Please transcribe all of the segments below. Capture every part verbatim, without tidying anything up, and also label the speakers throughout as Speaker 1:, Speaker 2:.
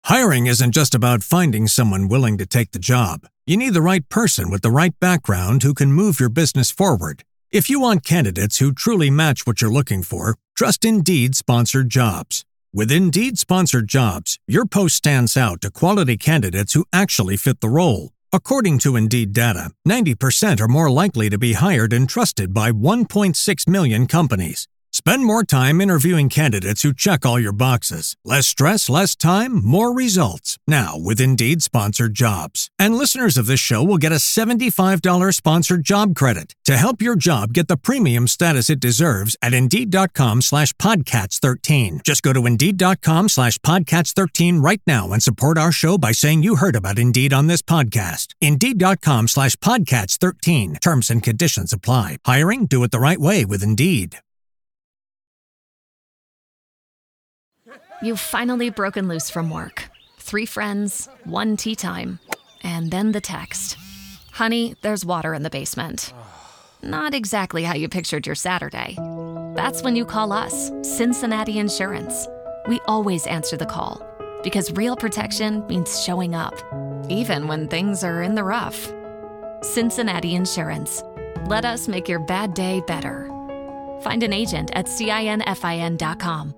Speaker 1: Hiring isn't just about finding someone willing to take the job. You need the right person with the right background who can move your business forward. If you want candidates who truly match what you're looking for, trust Indeed Sponsored Jobs. With Indeed Sponsored Jobs, your post stands out to quality candidates who actually fit the role. According to Indeed data, ninety percent are more likely to be hired and trusted by one point six million companies. Spend more time interviewing candidates who check all your boxes. Less stress, less time, more results. Now with Indeed Sponsored Jobs. And listeners of this show will get a seventy-five dollars sponsored job credit to help your job get the premium status it deserves at Indeed.com slash Podcats13. Just go to Indeed.com slash Podcats13 right now and support our show by saying you heard about Indeed on this podcast. Indeed.com slash Podcats13. Terms and conditions apply. Hiring? Do it the right way with Indeed.
Speaker 2: You've finally broken loose from work. Three friends, one tea time, and then the text. Honey, there's water in the basement. Not exactly how you pictured your Saturday. That's when you call us, Cincinnati Insurance. We always answer the call, because real protection means showing up, even when things are in the rough. Cincinnati Insurance. Let us make your bad day better. Find an agent at cinfin dot com.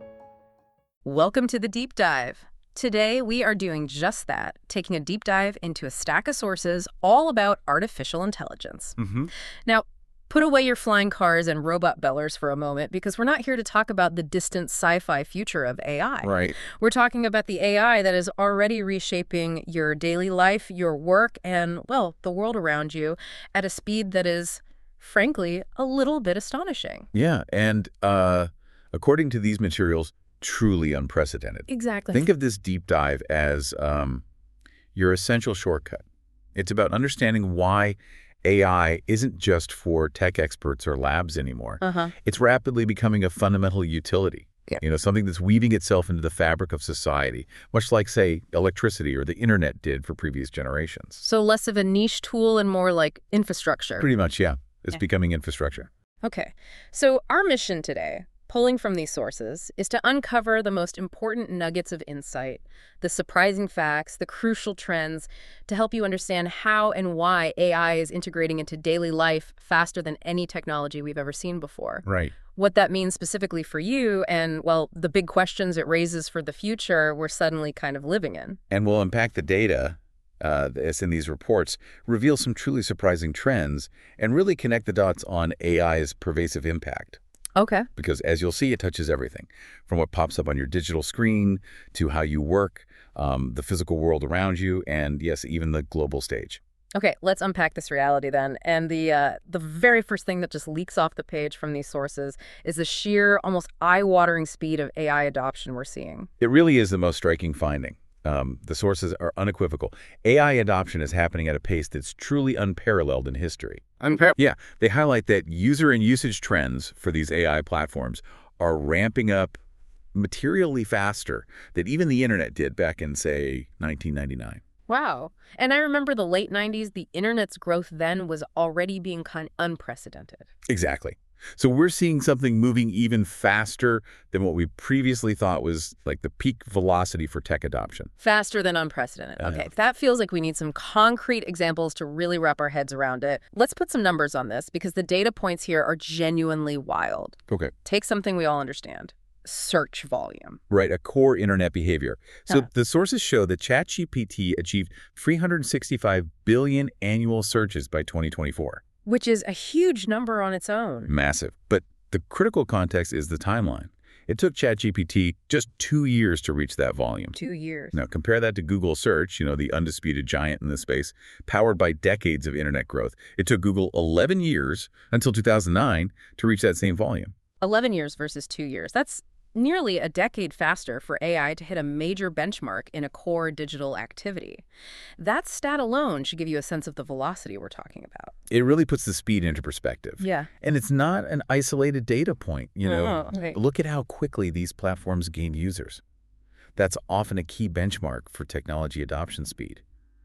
Speaker 3: Welcome to the Deep Dive. Today, we are doing just that, taking a deep dive into a stack of sources all about artificial intelligence.
Speaker 4: Mm-hmm.
Speaker 3: Now, put away your flying cars and robot bellers for a moment, because we're not here to talk about the distant sci-fi future of A I.
Speaker 4: Right.
Speaker 3: We're talking about the A I that is already reshaping your daily life, your work, and, well, the world around you at a speed that is, frankly, a little bit astonishing.
Speaker 4: Yeah, and uh, according to these materials, truly unprecedented.
Speaker 3: Exactly.
Speaker 4: Think of this deep dive as um, your essential shortcut. It's about understanding why A I isn't just for tech experts or labs anymore.
Speaker 3: Uh-huh.
Speaker 4: It's rapidly becoming a fundamental utility.
Speaker 3: Yeah.
Speaker 4: You know, something that's weaving itself into the fabric of society, much like, say, electricity or the internet did for previous generations.
Speaker 3: So less of a niche tool and more like infrastructure.
Speaker 4: Pretty much, yeah. It's
Speaker 3: Yeah.
Speaker 4: becoming infrastructure.
Speaker 3: Okay. So our mission today, pulling from these sources, is to uncover the most important nuggets of insight, the surprising facts, the crucial trends, to help you understand how and why A I is integrating into daily life faster than any technology we've ever seen before.
Speaker 4: Right.
Speaker 3: What that means specifically for you and, well, the big questions it raises for the future we're suddenly kind of living in.
Speaker 4: And we'll unpack the data uh, that's in these reports, reveal some truly surprising trends, and really connect the dots on A I's pervasive impact.
Speaker 3: Okay.
Speaker 4: Because as you'll see, it touches everything, from what pops up on your digital screen to how you work, um, the physical world around you, and yes, even the global stage.
Speaker 3: Okay, let's unpack this reality then. And the uh, the very first thing that just leaks off the page from these sources is the sheer, almost eye-watering speed of A I adoption we're seeing.
Speaker 4: It really is the most striking finding. Um, the sources are unequivocal. A I adoption is happening at a pace that's truly unparalleled in history.
Speaker 5: Unparalleled?
Speaker 4: Yeah, they highlight that user and usage trends for these A I platforms are ramping up materially faster than even the internet did back in, say, nineteen ninety-nine.
Speaker 3: Wow. And I remember the late nineties, the internet's growth then was already being kind of unprecedented.
Speaker 4: Exactly. So we're seeing something moving even faster than what we previously thought was like the peak velocity for tech adoption.
Speaker 3: Faster than unprecedented.
Speaker 4: Uh-huh.
Speaker 3: Okay, that feels like we need some concrete examples to really wrap our heads around it. Let's put some numbers on this, because the data points here are genuinely wild.
Speaker 4: Okay.
Speaker 3: Take something we all understand. Search volume.
Speaker 4: Right, a core internet behavior. So
Speaker 3: Huh.
Speaker 4: the sources show that ChatGPT achieved three hundred sixty-five billion annual searches by twenty twenty-four.
Speaker 3: Which is a huge number on its own.
Speaker 4: Massive. But the critical context is the timeline. It took ChatGPT just two years to reach that volume.
Speaker 3: Two years.
Speaker 4: Now, compare that to Google Search, you know, the undisputed giant in this space, powered by decades of internet growth. It took Google eleven years, until two thousand nine, to reach that same volume.
Speaker 3: eleven years versus two years. That's nearly a decade faster for A I to hit a major benchmark in a core digital activity. That stat alone should give you a sense of the velocity we're talking about.
Speaker 4: It really puts the speed into perspective.
Speaker 3: Yeah.
Speaker 4: And it's not an isolated data point, you know.
Speaker 3: Oh, okay.
Speaker 4: Look at how quickly these platforms gain users. That's often a key benchmark for technology adoption speed.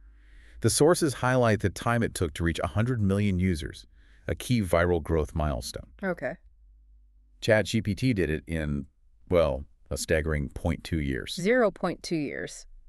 Speaker 4: The sources highlight the time it took to reach one hundred million users, a key viral growth milestone.
Speaker 3: Okay.
Speaker 4: ChatGPT did it in, well, a staggering zero point two years.
Speaker 3: zero point two years.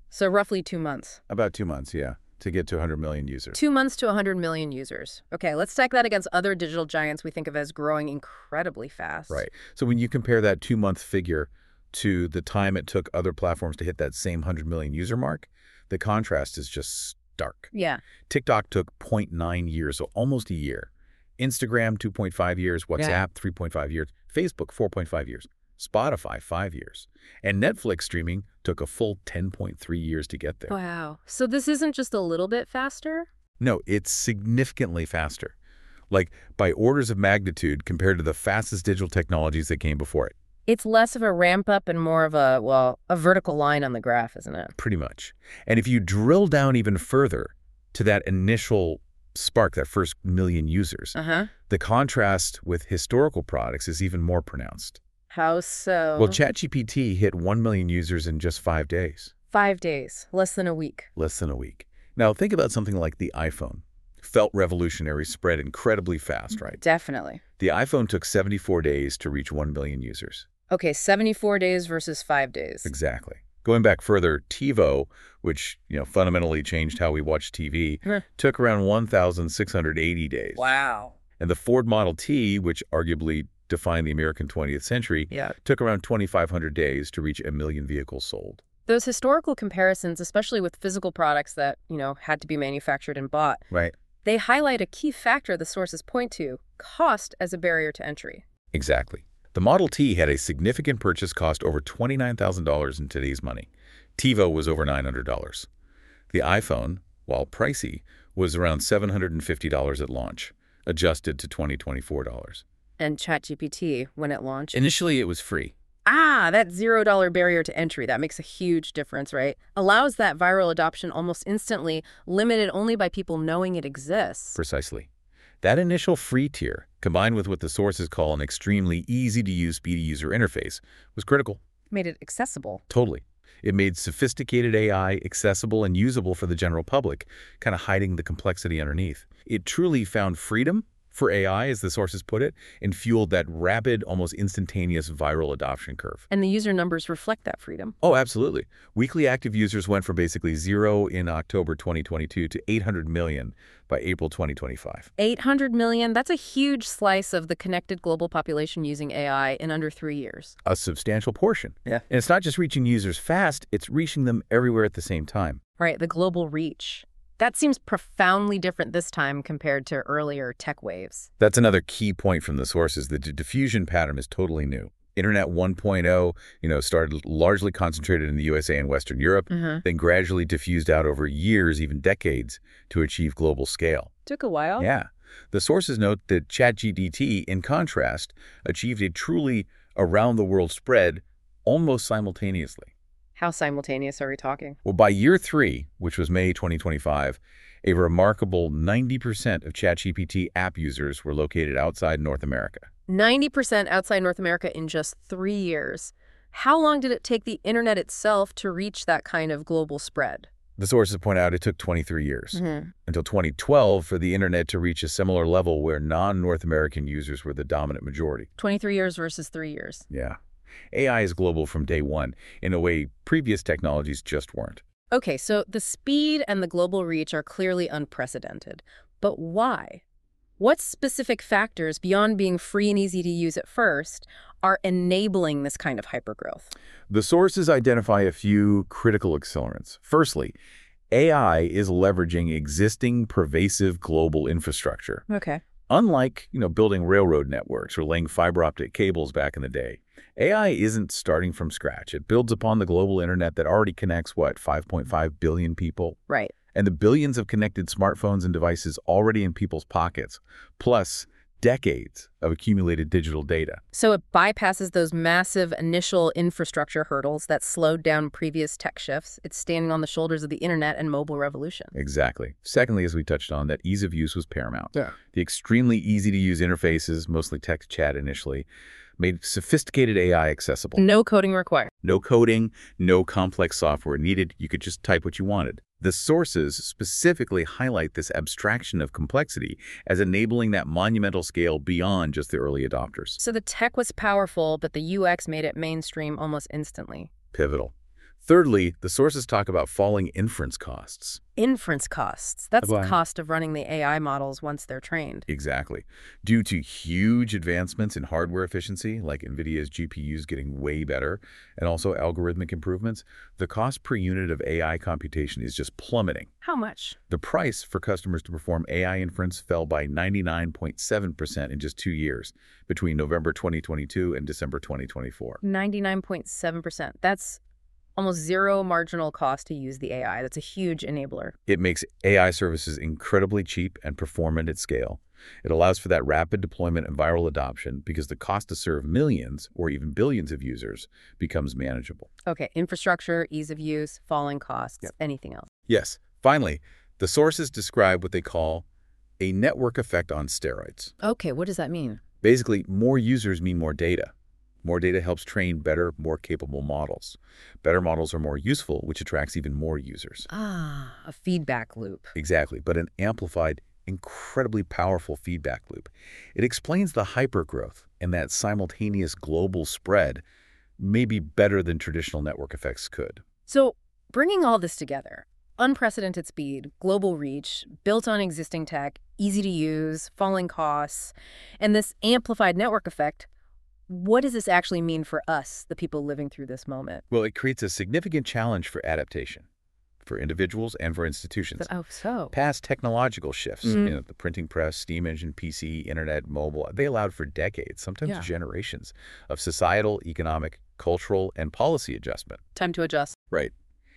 Speaker 3: So roughly two months.
Speaker 4: About two months, yeah, to get to one hundred million users.
Speaker 3: Two months to one hundred million users. Okay, let's stack that against other digital giants we think of as growing incredibly fast.
Speaker 4: Right. So when you compare that two-month figure to the time it took other platforms to hit that same one hundred million user mark, the contrast is just stark.
Speaker 3: Yeah.
Speaker 4: TikTok took zero point nine years, so almost a year. Instagram, two point five years. WhatsApp,
Speaker 3: Yeah.
Speaker 4: three point five years. Facebook, four point five years. Spotify, five years. And Netflix streaming took a full ten point three years to get there.
Speaker 3: Wow. So this isn't just a little bit faster?
Speaker 4: No, it's significantly faster. Like by orders of magnitude compared to the fastest digital technologies that came before it.
Speaker 3: It's less of a ramp up and more of a, well, a vertical line on the graph, isn't it?
Speaker 4: Pretty much. And if you drill down even further to that initial spark, that first million users,
Speaker 3: Uh-huh.
Speaker 4: the contrast with historical products is even more pronounced.
Speaker 3: How so?
Speaker 4: Well, ChatGPT hit one million users in just five days,
Speaker 3: Five days, less than a week.
Speaker 4: less than a week. Now, think about something like the iPhone. Felt revolutionary, spread incredibly fast, right?
Speaker 3: Definitely.
Speaker 4: The iPhone took seventy-four days to reach one million users.
Speaker 3: Okay, seventy-four days versus five days.
Speaker 4: Exactly. Going back further, TiVo, which you know fundamentally changed how we watch T V,
Speaker 3: Huh.
Speaker 4: took around one thousand six hundred eighty days.
Speaker 3: Wow.
Speaker 4: And the Ford Model T, which arguably defined the American twentieth century,
Speaker 3: Yeah.
Speaker 4: took around twenty-five hundred days to reach a million vehicles sold.
Speaker 3: Those historical comparisons, especially with physical products that, you know, had to be manufactured and bought,
Speaker 4: Right.
Speaker 3: they highlight a key factor the sources point to, cost as a barrier to entry.
Speaker 4: Exactly. The Model T had a significant purchase cost over twenty-nine thousand dollars in today's money. TiVo was over nine hundred dollars. The iPhone, while pricey, was around seven hundred fifty dollars at launch, adjusted to two thousand twenty-four dollars.
Speaker 3: And ChatGPT, when it launched.
Speaker 4: Initially, it was free.
Speaker 3: Ah, that zero dollar barrier to entry, that makes a huge difference, right? Allows that viral adoption almost instantly, limited only by people knowing it exists.
Speaker 4: Precisely. That initial free tier, combined with what the sources call an extremely easy-to-use, speedy user interface, was critical.
Speaker 3: Made it accessible.
Speaker 4: Totally. It made sophisticated A I accessible and usable for the general public, kind of hiding the complexity underneath. It truly found freedom for A I, as the sources put it, and fueled that rapid, almost instantaneous viral adoption curve.
Speaker 3: And the user numbers reflect that freedom.
Speaker 4: Oh, absolutely. Weekly active users went from basically zero in October twenty twenty-two to eight hundred million by April twenty twenty-five.
Speaker 3: eight hundred million, that's a huge slice of the connected global population using A I in under three years.
Speaker 4: A substantial portion.
Speaker 3: Yeah.
Speaker 4: And it's not just reaching users fast, it's reaching them everywhere at the same time.
Speaker 3: Right, the global reach. That seems profoundly different this time compared to earlier tech waves.
Speaker 4: That's another key point from the sources. The d- diffusion pattern is totally new. Internet one point oh, you know, started largely concentrated in the U S A and Western Europe,
Speaker 3: Mm-hmm.
Speaker 4: then gradually diffused out over years, even decades, to achieve global scale.
Speaker 3: Took a while.
Speaker 4: Yeah. The sources note that ChatGPT, in contrast, achieved a truly around-the-world spread almost simultaneously.
Speaker 3: How simultaneous are we talking?
Speaker 4: Well, by year three, which was May twenty twenty-five, a remarkable ninety percent of ChatGPT app users were located outside North America.
Speaker 3: ninety percent outside North America in just three years. How long did it take the internet itself to reach that kind of global spread?
Speaker 4: The sources point out it took twenty-three years,
Speaker 3: Mm-hmm.
Speaker 4: until twenty twelve for the internet to reach a similar level where non-North American users were the dominant majority.
Speaker 3: twenty-three years versus three years.
Speaker 4: Yeah. A I is global from day one, in a way previous technologies just weren't.
Speaker 3: Okay, so the speed and the global reach are clearly unprecedented. But why? What specific factors, beyond being free and easy to use at first, are enabling this kind of hypergrowth?
Speaker 4: The sources identify a few critical accelerants. Firstly, A I is leveraging existing pervasive global infrastructure.
Speaker 3: Okay.
Speaker 4: Unlike, you know, building railroad networks or laying fiber optic cables back in the day, A I isn't starting from scratch. It builds upon the global internet that already connects, what, five point five billion people?
Speaker 3: Right.
Speaker 4: And the billions of connected smartphones and devices already in people's pockets, plus decades of accumulated digital data.
Speaker 3: So it bypasses those massive initial infrastructure hurdles that slowed down previous tech shifts. It's standing on the shoulders of the internet and mobile revolution.
Speaker 4: Exactly. Secondly, as we touched on, that ease of use was paramount.
Speaker 3: Yeah.
Speaker 4: The extremely easy-to-use interfaces, mostly text chat initially, made sophisticated A I accessible.
Speaker 3: No coding required.
Speaker 4: No coding, no complex software needed. You could just type what you wanted. The sources specifically highlight this abstraction of complexity as enabling that monumental scale beyond just the early adopters.
Speaker 3: So the tech was powerful, but the U X made it mainstream almost instantly.
Speaker 4: Pivotal. Thirdly, the sources talk about falling inference costs.
Speaker 3: Inference costs. That's the
Speaker 4: Apply.
Speaker 3: cost of running the A I models once they're trained.
Speaker 4: Exactly. Due to huge advancements in hardware efficiency, like NVIDIA's G P Us getting way better, and also algorithmic improvements, the cost per unit of A I computation is just plummeting.
Speaker 3: How much?
Speaker 4: The price for customers to perform A I inference fell by ninety-nine point seven percent in just two years, between November twenty twenty-two and December twenty twenty-four.
Speaker 3: ninety-nine point seven percent. That's almost zero marginal cost to use the A I. That's a huge enabler.
Speaker 4: It makes A I services incredibly cheap and performant at scale. It allows for that rapid deployment and viral adoption because the cost to serve millions or even billions of users becomes manageable.
Speaker 3: Okay, infrastructure, ease of use, falling costs,
Speaker 4: Yep.
Speaker 3: anything else.
Speaker 4: Yes. Finally, the sources describe what they call a network effect on steroids.
Speaker 3: Okay, what does that mean?
Speaker 4: Basically, more users mean more data. More data helps train better, more capable models. Better models are more useful, which attracts even more users.
Speaker 3: Ah, a feedback loop.
Speaker 4: Exactly, but an amplified, incredibly powerful feedback loop. It explains the hypergrowth, and that simultaneous global spread may be better than traditional network effects could.
Speaker 3: So, bringing all this together, unprecedented speed, global reach, built on existing tech, easy to use, falling costs, and this amplified network effect, what does this actually mean for us, the people living through this moment?
Speaker 4: Well, it creates a significant challenge for adaptation, for individuals and for institutions.
Speaker 3: Oh, so.
Speaker 4: Past technological shifts,
Speaker 3: Mhm.
Speaker 4: you know, the printing press, steam engine, P C, internet, mobile, they allowed for decades, sometimes
Speaker 3: Yeah.
Speaker 4: generations, of societal, economic, cultural, and policy adjustment.
Speaker 3: Time to adjust.
Speaker 4: Right.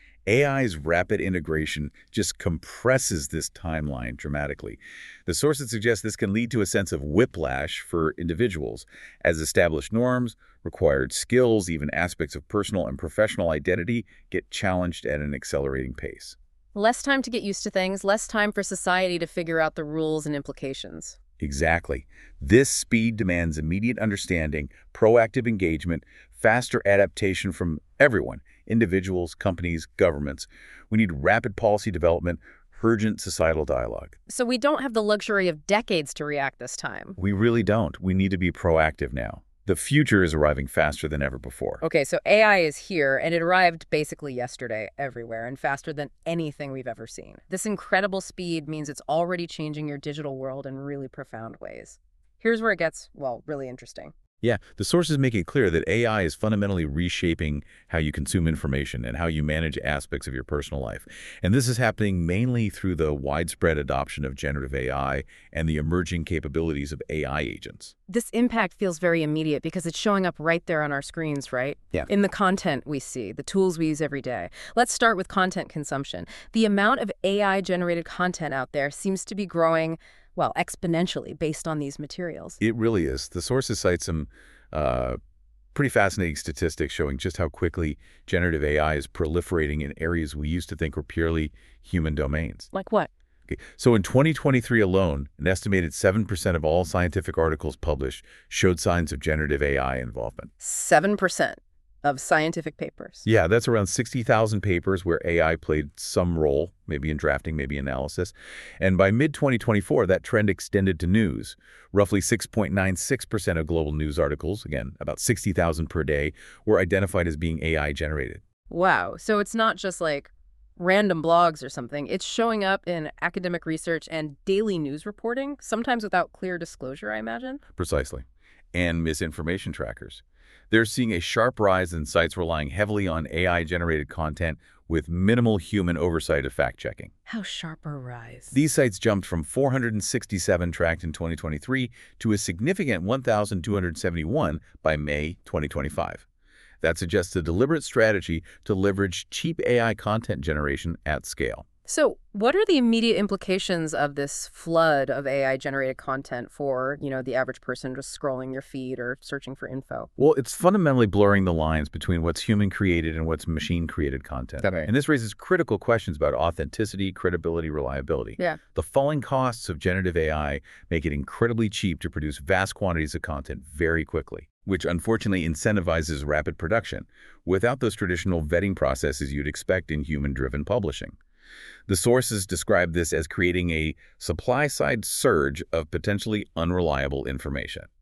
Speaker 4: A I's rapid integration just compresses this timeline dramatically. The sources suggest this can lead to a sense of whiplash for individuals as established norms, required skills, even aspects of personal and professional identity get challenged at an accelerating pace.
Speaker 3: Less time to get used to things, less time for society to figure out the rules and implications.
Speaker 4: Exactly. This speed demands immediate understanding, proactive engagement, faster adaptation from everyone, individuals, companies, governments. We need rapid policy development, urgent societal dialogue.
Speaker 3: So we don't have the luxury of decades to react this time.
Speaker 4: We really don't. We need to be proactive now. The future is arriving faster than ever before.
Speaker 3: Okay, so A I is here, and it arrived basically yesterday everywhere and faster than anything we've ever seen. This incredible speed means it's already changing your digital world in really profound ways. Here's where it gets, well, really interesting.
Speaker 4: Yeah, the sources make it clear that A I is fundamentally reshaping how you consume information and how you manage aspects of your personal life. And this is happening mainly through the widespread adoption of generative A I and the emerging capabilities of A I agents.
Speaker 3: This impact feels very immediate because it's showing up right there on our screens, right?
Speaker 4: Yeah.
Speaker 3: In the content we see, the tools we use every day. Let's start with content consumption. The amount of A I-generated content out there seems to be growing, well, exponentially based on these materials.
Speaker 4: It really is. The sources cite some uh, pretty fascinating statistics showing just how quickly generative A I is proliferating in areas we used to think were purely human domains.
Speaker 3: Like what?
Speaker 4: Okay. So in twenty twenty-three alone, an estimated seven percent of all scientific articles published showed signs of generative A I involvement.
Speaker 3: seven percent of scientific papers.
Speaker 4: Yeah, that's around sixty thousand papers where A I played some role, maybe in drafting, maybe analysis. And by mid twenty twenty-four, that trend extended to news. Roughly six point nine six percent of global news articles, again, about sixty thousand per day, were identified as being A I generated.
Speaker 3: Wow. So it's not just like random blogs or something. It's showing up in academic research and daily news reporting, sometimes without clear disclosure, I imagine.
Speaker 4: Precisely. And misinformation trackers. They're seeing a sharp rise in sites relying heavily on A I-generated content with minimal human oversight of fact-checking.
Speaker 3: How sharp a rise.
Speaker 4: These sites jumped from four hundred sixty-seven tracked in twenty twenty-three to a significant one thousand two hundred seventy-one by May twenty twenty-five. That suggests a deliberate strategy to leverage cheap A I content generation at scale.
Speaker 3: So what are the immediate implications of this flood of A I-generated content for, you know, the average person just scrolling your feed or searching for info?
Speaker 4: Well, it's fundamentally blurring the lines between what's human-created and what's machine-created content.
Speaker 3: Okay.
Speaker 4: And this raises critical questions about authenticity, credibility, reliability.
Speaker 3: Yeah.
Speaker 4: The falling costs of generative A I make it incredibly cheap to produce vast quantities of content very quickly, which unfortunately incentivizes rapid production without those traditional vetting processes you'd expect in human-driven publishing. The sources describe this as creating a supply-side surge of potentially unreliable information.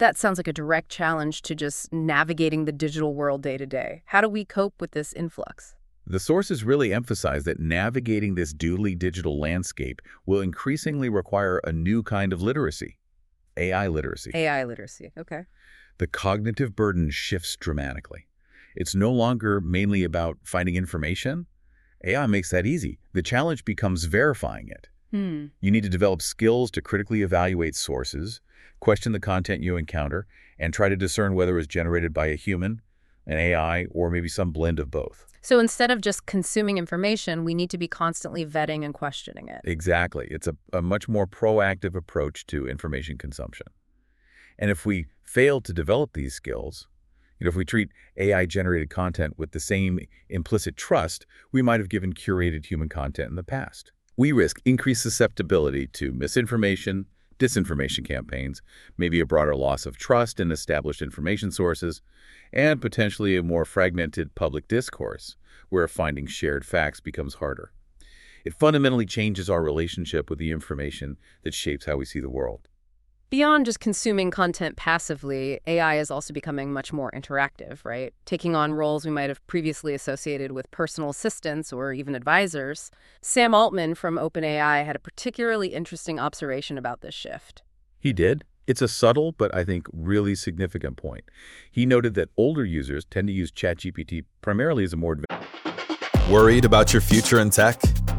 Speaker 3: That sounds like a direct challenge to just navigating the digital world day to day. How do we cope with this influx?
Speaker 4: The sources really emphasize that navigating this dually digital landscape will increasingly require a new kind of literacy, A I literacy.
Speaker 3: A I literacy, okay.
Speaker 4: The cognitive burden shifts dramatically. It's no longer mainly about finding information. A I makes that easy. The challenge becomes verifying it.
Speaker 3: Hmm.
Speaker 4: You need to develop skills to critically evaluate sources, question the content you encounter, and try to discern whether it was generated by a human, an A I, or maybe some blend of both.
Speaker 3: So instead of just consuming information, we need to be constantly vetting and questioning it.
Speaker 4: Exactly. It's a, a much more proactive approach to information consumption. And if we fail to develop these skills, you know, if we treat A I-generated content with the same implicit trust we might have given curated human content in the past, we risk increased susceptibility to misinformation, disinformation campaigns, maybe a broader loss of trust in established information sources, and potentially a more fragmented public discourse where finding shared facts becomes harder. It fundamentally changes our relationship with the information that shapes how we see the world.
Speaker 3: Beyond just consuming content passively, A I is also becoming much more interactive, right? Taking on roles we might have previously associated with personal assistants or even advisors. Sam Altman from OpenAI had a particularly interesting observation about this shift.
Speaker 4: He did. It's a subtle, but I think really significant point. He noted that older users tend to use ChatGPT primarily as a more advanced.
Speaker 5: Worried about your future in tech?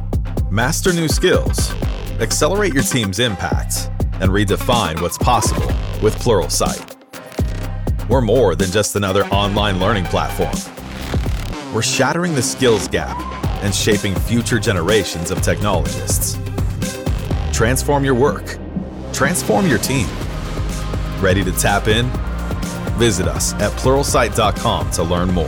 Speaker 5: Master new skills, accelerate your team's impact, and redefine what's possible with Pluralsight. We're more than just another online learning platform. We're shattering the skills gap and shaping future generations of technologists. Transform your work. Transform your team. Ready to tap in? Visit us at pluralsight dot com to learn more.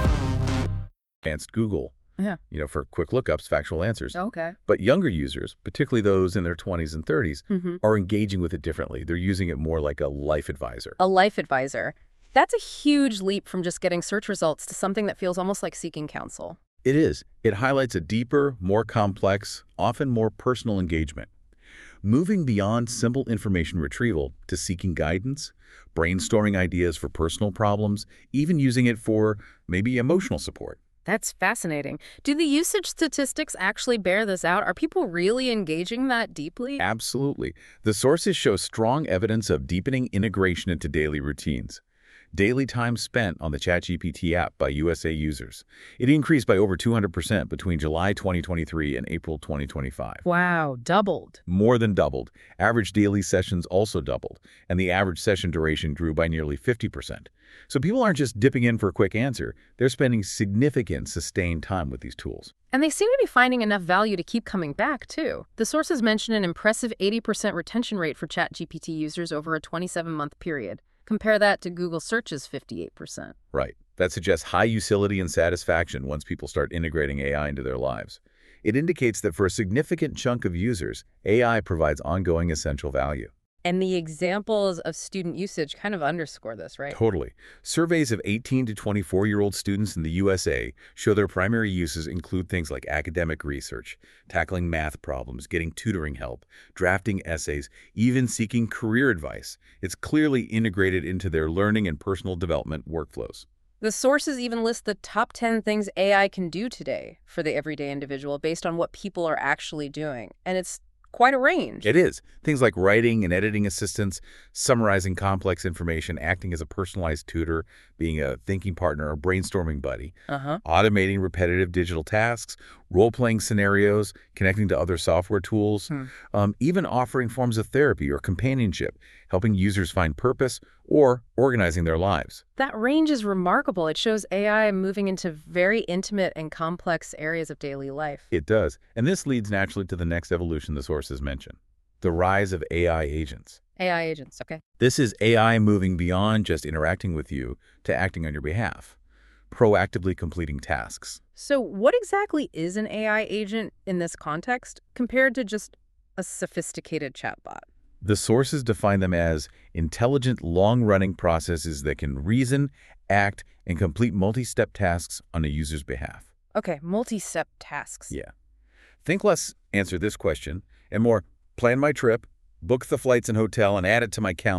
Speaker 4: Advanced Google,
Speaker 3: Yeah.
Speaker 4: you know, for quick lookups, factual answers.
Speaker 3: Okay.
Speaker 4: But younger users, particularly those in their twenties and thirties,
Speaker 3: Mm-hmm.
Speaker 4: are engaging with it differently. They're using it more like a life advisor.
Speaker 3: A life advisor. That's a huge leap from just getting search results to something that feels almost like seeking counsel.
Speaker 4: It is. It highlights a deeper, more complex, often more personal engagement. Moving beyond simple information retrieval to seeking guidance, brainstorming ideas for personal problems, even using it for maybe emotional support.
Speaker 3: That's fascinating. Do the usage statistics actually bear this out? Are people really engaging that deeply?
Speaker 4: Absolutely. The sources show strong evidence of deepening integration into daily routines. Daily time spent on the ChatGPT app by U S A users. It increased by over two hundred percent between July twenty twenty-three and April twenty twenty-five.
Speaker 3: Wow, doubled.
Speaker 4: More than doubled. Average daily sessions also doubled, and the average session duration grew by nearly fifty percent. So people aren't just dipping in for a quick answer. They're spending significant, sustained time with these tools.
Speaker 3: And they seem to be finding enough value to keep coming back, too. The sources mention an impressive eighty percent retention rate for ChatGPT users over a twenty-seven month period. Compare that to Google Search's fifty-eight percent.
Speaker 4: Right. That suggests high utility and satisfaction once people start integrating A I into their lives. It indicates that for a significant chunk of users, A I provides ongoing essential value.
Speaker 3: And the examples of student usage kind of underscore this, right?
Speaker 4: Totally. Surveys of eighteen to twenty-four-year-old students in the U S A show their primary uses include things like academic research, tackling math problems, getting tutoring help, drafting essays, even seeking career advice. It's clearly integrated into their learning and personal development workflows.
Speaker 3: The sources even list the top ten things A I can do today for the everyday individual based on what people are actually doing. And it's quite a range.
Speaker 4: It is. Things like writing and editing assistance, summarizing complex information, acting as a personalized tutor, being a thinking partner or brainstorming buddy,
Speaker 3: Uh-huh.
Speaker 4: automating repetitive digital tasks, role-playing scenarios, connecting to other software tools,
Speaker 3: Hmm.
Speaker 4: um, even offering forms of therapy or companionship, helping users find purpose or organizing their lives.
Speaker 3: That range is remarkable. It shows A I moving into very intimate and complex areas of daily life.
Speaker 4: It does. And this leads naturally to the next evolution the sources mention, the rise of A I agents.
Speaker 3: A I agents, okay.
Speaker 4: This is A I moving beyond just interacting with you to acting on your behalf, proactively completing tasks.
Speaker 3: So what exactly is an A I agent in this context compared to just a sophisticated chatbot?
Speaker 4: The sources define them as intelligent, long-running processes that can reason, act, and complete multi-step tasks on a user's behalf.
Speaker 3: Okay, multi-step tasks.
Speaker 4: Yeah. Think less, answer this question, and more, plan my trip, book the flights and hotel, and add it to my calendar.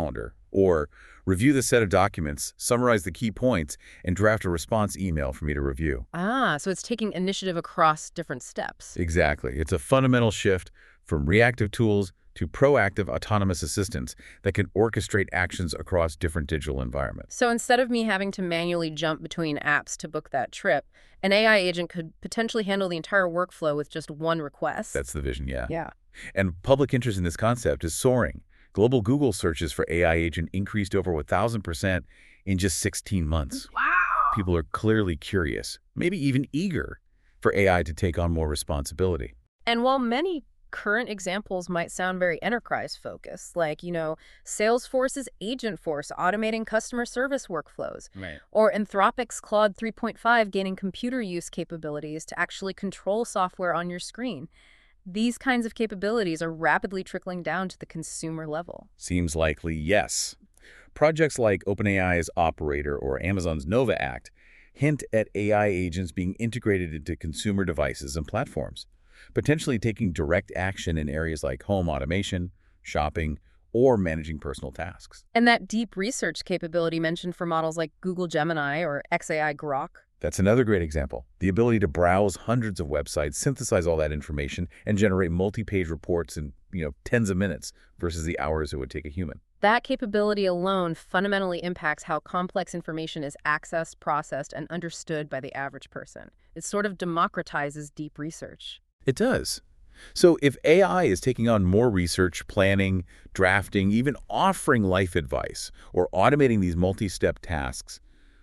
Speaker 4: Or review the set of documents, summarize the key points, and draft a response email for me to review.
Speaker 3: Ah, so it's taking initiative across different steps.
Speaker 4: Exactly. It's a fundamental shift from reactive tools to proactive autonomous assistants that can orchestrate actions across different digital environments.
Speaker 3: So instead of me having to manually jump between apps to book that trip, an A I agent could potentially handle the entire workflow with just one request.
Speaker 4: That's the vision, yeah.
Speaker 3: Yeah.
Speaker 4: And public interest in this concept is soaring. Global Google searches for A I agent increased over one thousand percent in just sixteen months.
Speaker 3: Wow.
Speaker 4: People are clearly curious, maybe even eager, for A I to take on more responsibility.
Speaker 3: And while many current examples might sound very enterprise-focused, like, you know, Salesforce's Agentforce automating customer service workflows,
Speaker 4: Right.
Speaker 3: or Anthropic's Claude three point five gaining computer use capabilities to actually control software on your screen. These kinds of capabilities are rapidly trickling down to the consumer level.
Speaker 4: Seems likely, yes. Projects like OpenAI's Operator or Amazon's Nova Act hint at A I agents being integrated into consumer devices and platforms, potentially taking direct action in areas like home automation, shopping, or managing personal tasks.
Speaker 3: And that deep research capability mentioned for models like Google Gemini or X A I Grok.
Speaker 4: That's another great example. The ability to browse hundreds of websites, synthesize all that information, and generate multi-page reports in, you know, tens of minutes versus the hours it would take a human.
Speaker 3: That capability alone fundamentally impacts how complex information is accessed, processed, and understood by the average person. It sort of democratizes deep research.
Speaker 4: It does. So if A I is taking on more research, planning, drafting, even offering life advice, or automating these multi-step tasks,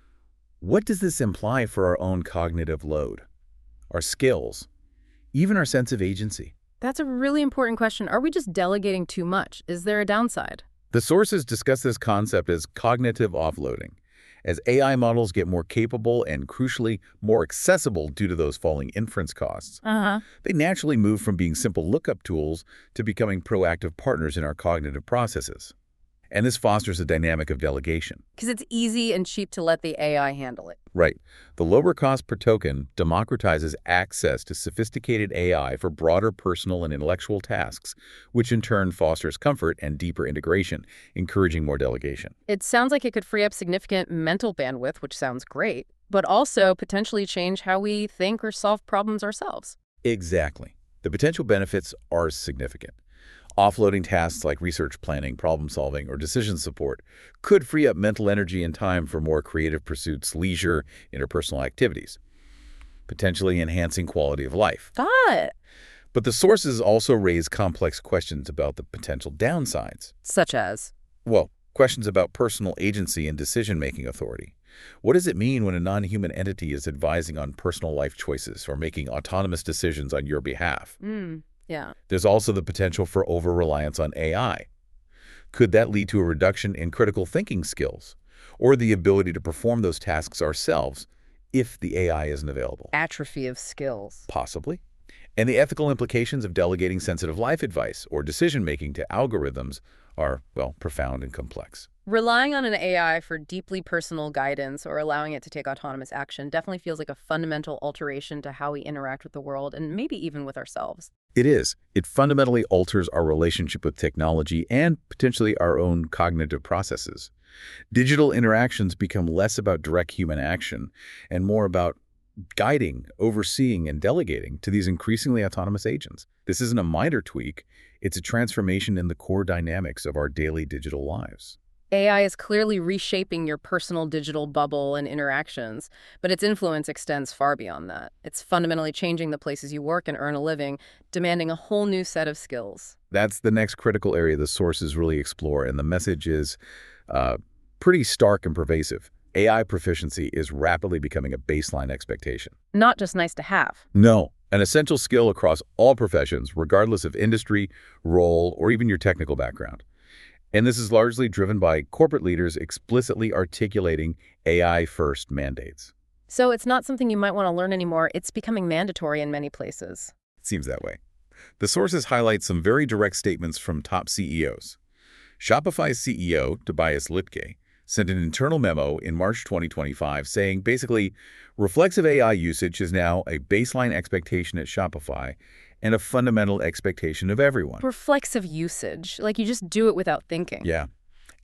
Speaker 4: what does this imply for our own cognitive load, our skills, even our sense of agency?
Speaker 3: That's a really important question. Are we just delegating too much? Is there a downside?
Speaker 4: The sources discuss this concept as cognitive offloading. As A I models get more capable and, crucially, more accessible due to those falling inference costs,
Speaker 3: Uh-huh.
Speaker 4: they naturally move from being simple lookup tools to becoming proactive partners in our cognitive processes. And this fosters a dynamic of delegation.
Speaker 3: Because it's easy and cheap to let the A I handle it.
Speaker 4: Right. The lower cost per token democratizes access to sophisticated A I for broader personal and intellectual tasks, which in turn fosters comfort and deeper integration, encouraging more delegation.
Speaker 3: It sounds like it could free up significant mental bandwidth, which sounds great, but also potentially change how we think or solve problems ourselves.
Speaker 4: Exactly. The potential benefits are significant. Offloading tasks like research planning, problem solving, or decision support could free up mental energy and time for more creative pursuits, leisure, interpersonal activities, potentially enhancing quality of life.
Speaker 3: But
Speaker 4: But the sources also raise complex questions about the potential downsides.
Speaker 3: such as?
Speaker 4: Well, questions about personal agency and decision-making authority. What does it mean when a non-human entity is advising on personal life choices or making autonomous decisions on your behalf?
Speaker 3: Mm, yeah.
Speaker 4: There's also the potential for over-reliance on A I. Could that lead to a reduction in critical thinking skills or the ability to perform those tasks ourselves if the A I isn't available?
Speaker 3: Atrophy of skills.
Speaker 4: Possibly. And the ethical implications of delegating sensitive life advice or decision-making to algorithms are, well, profound and complex.
Speaker 3: Relying on an A I for deeply personal guidance or allowing it to take autonomous action definitely feels like a fundamental alteration to how we interact with the world and maybe even with ourselves.
Speaker 4: It is. It fundamentally alters our relationship with technology and potentially our own cognitive processes. Digital interactions become less about direct human action and more about guiding, overseeing, and delegating to these increasingly autonomous agents. This isn't a minor tweak. It's a transformation in the core dynamics of our daily digital lives.
Speaker 3: A I is clearly reshaping your personal digital bubble and interactions, but its influence extends far beyond that. It's fundamentally changing the places you work and earn a living, demanding a whole new set of skills.
Speaker 4: That's the next critical area the sources really explore, and the message is uh, pretty stark and pervasive. A I proficiency is rapidly becoming a baseline expectation.
Speaker 3: Not just nice to have.
Speaker 4: No, an essential skill across all professions, regardless of industry, role, or even your technical background. And this is largely driven by corporate leaders explicitly articulating A I-first mandates.
Speaker 3: So it's not something you might want to learn anymore. It's becoming mandatory in many places.
Speaker 4: It seems that way. The sources highlight some very direct statements from top C E Os. Shopify's C E O, Tobias Lütke, sent an internal memo in March twenty twenty-five saying basically, reflexive A I usage is now a baseline expectation at Shopify and a fundamental expectation of everyone.
Speaker 3: Reflexive usage, like you just do it without thinking.
Speaker 4: Yeah.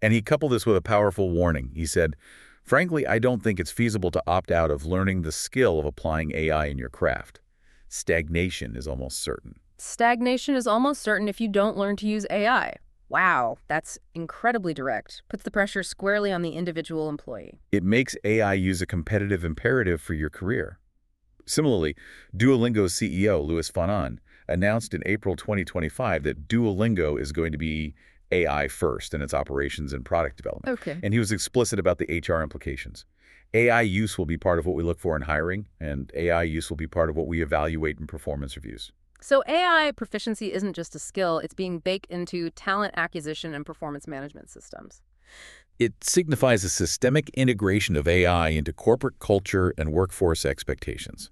Speaker 4: And he coupled this with a powerful warning. He said, frankly, I don't think it's feasible to opt out of learning the skill of applying A I in your craft. Stagnation is almost certain.
Speaker 3: Stagnation is almost certain if you don't learn to use A I. Wow, that's incredibly direct. Puts the pressure squarely on the individual employee.
Speaker 4: It makes A I use a competitive imperative for your career. Similarly, Duolingo's C E O, Louis Fonon, announced in April twenty twenty-five that Duolingo is going to be A I first in its operations and product development.
Speaker 3: Okay.
Speaker 4: And he was explicit about the H R implications. A I use will be part of what we look for in hiring, and A I use will be part of what we evaluate in performance reviews.
Speaker 3: So A I proficiency isn't just a skill, it's being baked into talent acquisition and performance management systems.
Speaker 4: It signifies a systemic integration of A I into corporate culture and workforce expectations.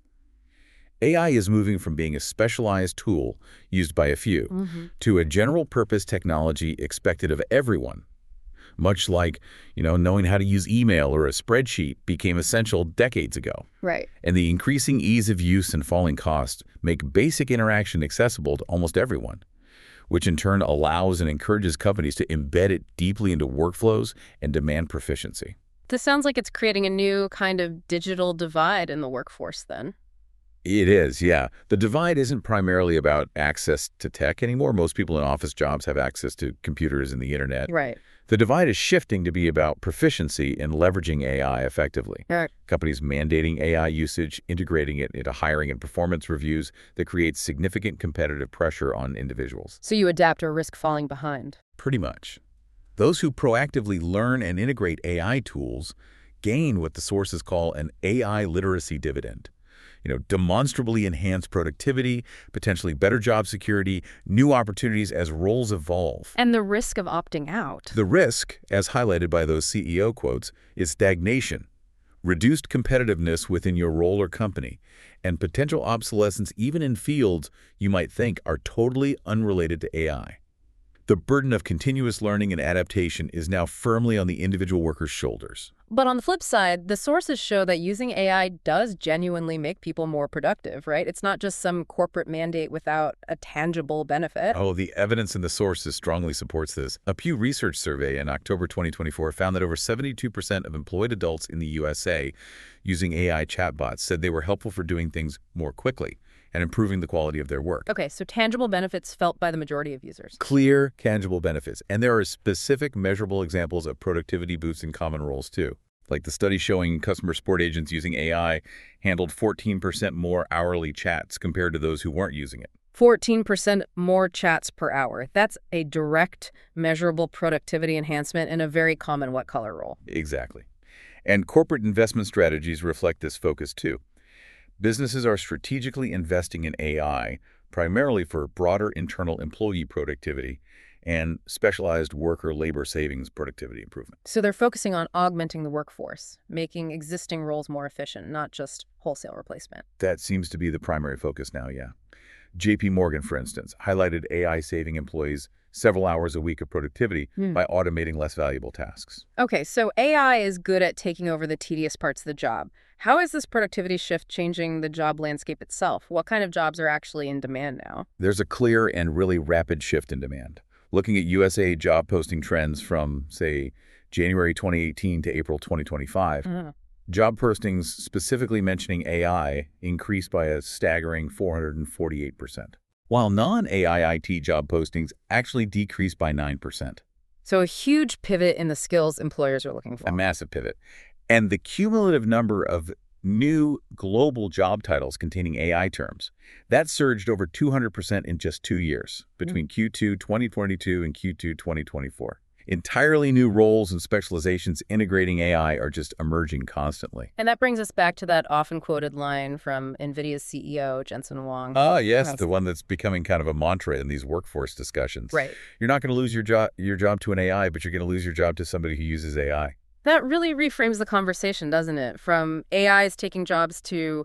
Speaker 4: A I is moving from being a specialized tool used by a few
Speaker 3: Mm-hmm.
Speaker 4: to a general-purpose technology expected of everyone. Much like, you know, knowing how to use email or a spreadsheet became essential decades ago.
Speaker 3: Right.
Speaker 4: And the increasing ease of use and falling costs make basic interaction accessible to almost everyone, which in turn allows and encourages companies to embed it deeply into workflows and demand proficiency.
Speaker 3: This sounds like it's creating a new kind of digital divide in the workforce then.
Speaker 4: It is, yeah. The divide isn't primarily about access to tech anymore. Most people in office jobs have access to computers and the internet.
Speaker 3: Right.
Speaker 4: The divide is shifting to be about proficiency in leveraging A I effectively.
Speaker 3: Right.
Speaker 4: Companies mandating A I usage, integrating it into hiring and performance reviews that creates significant competitive pressure on individuals.
Speaker 3: So you adapt or risk falling behind.
Speaker 4: Pretty much. Those who proactively learn and integrate A I tools gain what the sources call an A I literacy dividend. You know, demonstrably enhanced productivity, potentially better job security, new opportunities as roles evolve.
Speaker 3: And the risk of opting out.
Speaker 4: The risk, as highlighted by those C E O quotes, is stagnation, reduced competitiveness within your role or company, and potential obsolescence even in fields you might think are totally unrelated to A I. The burden of continuous learning and adaptation is now firmly on the individual worker's shoulders.
Speaker 3: But on the flip side, the sources show that using A I does genuinely make people more productive, right? It's not just some corporate mandate without a tangible benefit.
Speaker 4: Oh, the evidence in the sources strongly supports this. A Pew Research survey in October twenty twenty-four found that over seventy-two percent of employed adults in the U S A using A I chatbots said they were helpful for doing things more quickly and improving the quality of their work.
Speaker 3: Okay, so tangible benefits felt by the majority of users.
Speaker 4: Clear, tangible benefits. And there are specific measurable examples of productivity boosts in common roles, too. Like the study showing customer support agents using A I handled fourteen percent more hourly chats compared to those who weren't using it.
Speaker 3: fourteen percent more chats per hour. That's a direct, measurable productivity enhancement in a very common white-collar role.
Speaker 4: Exactly. And corporate investment strategies reflect this focus, too. Businesses are strategically investing in A I primarily for broader internal employee productivity and specialized worker labor savings productivity improvement.
Speaker 3: So they're focusing on augmenting the workforce, making existing roles more efficient, not just wholesale replacement.
Speaker 4: That seems to be the primary focus now, yeah. J P Morgan, for instance, highlighted A I saving employees several hours a week of productivity
Speaker 3: Hmm.
Speaker 4: by automating less valuable tasks.
Speaker 3: Okay, so A I is good at taking over the tedious parts of the job. How is this productivity shift changing the job landscape itself? What kind of jobs are actually in demand now?
Speaker 4: There's a clear and really rapid shift in demand. Looking at U S A job posting trends from, say, January twenty eighteen to April twenty twenty-five,
Speaker 3: Uh-huh.
Speaker 4: job postings specifically mentioning A I increased by a staggering four hundred forty-eight percent, while non-A I I T job postings actually decreased by nine percent.
Speaker 3: So a huge pivot in the skills employers are looking for.
Speaker 4: A massive pivot. And the cumulative number of new global job titles containing A I terms, that surged over two hundred percent in just two years, between Q two twenty twenty-two and Q two twenty twenty-four. Entirely new roles and specializations integrating A I are just emerging constantly.
Speaker 3: And that brings us back to that often quoted line from NVIDIA's C E O, Jensen Huang.
Speaker 4: Ah, yes,
Speaker 3: Yes.
Speaker 4: the one that's becoming kind of a mantra in these workforce discussions.
Speaker 3: Right.
Speaker 4: You're not going to lose your job your job to an A I, but you're going to lose your job to somebody who uses A I.
Speaker 3: That really reframes the conversation, doesn't it? From A Is taking jobs to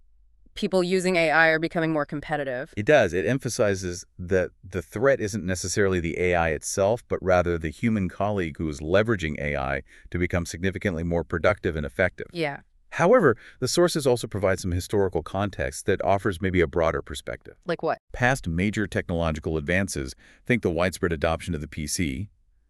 Speaker 3: people using A I are becoming more competitive.
Speaker 4: It does. It emphasizes that the threat isn't necessarily the A I itself, but rather the human colleague who is leveraging A I to become significantly more productive and effective.
Speaker 3: Yeah.
Speaker 4: However, the sources also provide some historical context that offers maybe a broader perspective.
Speaker 3: Like what?
Speaker 4: Past major technological advances, think the widespread adoption of the P C,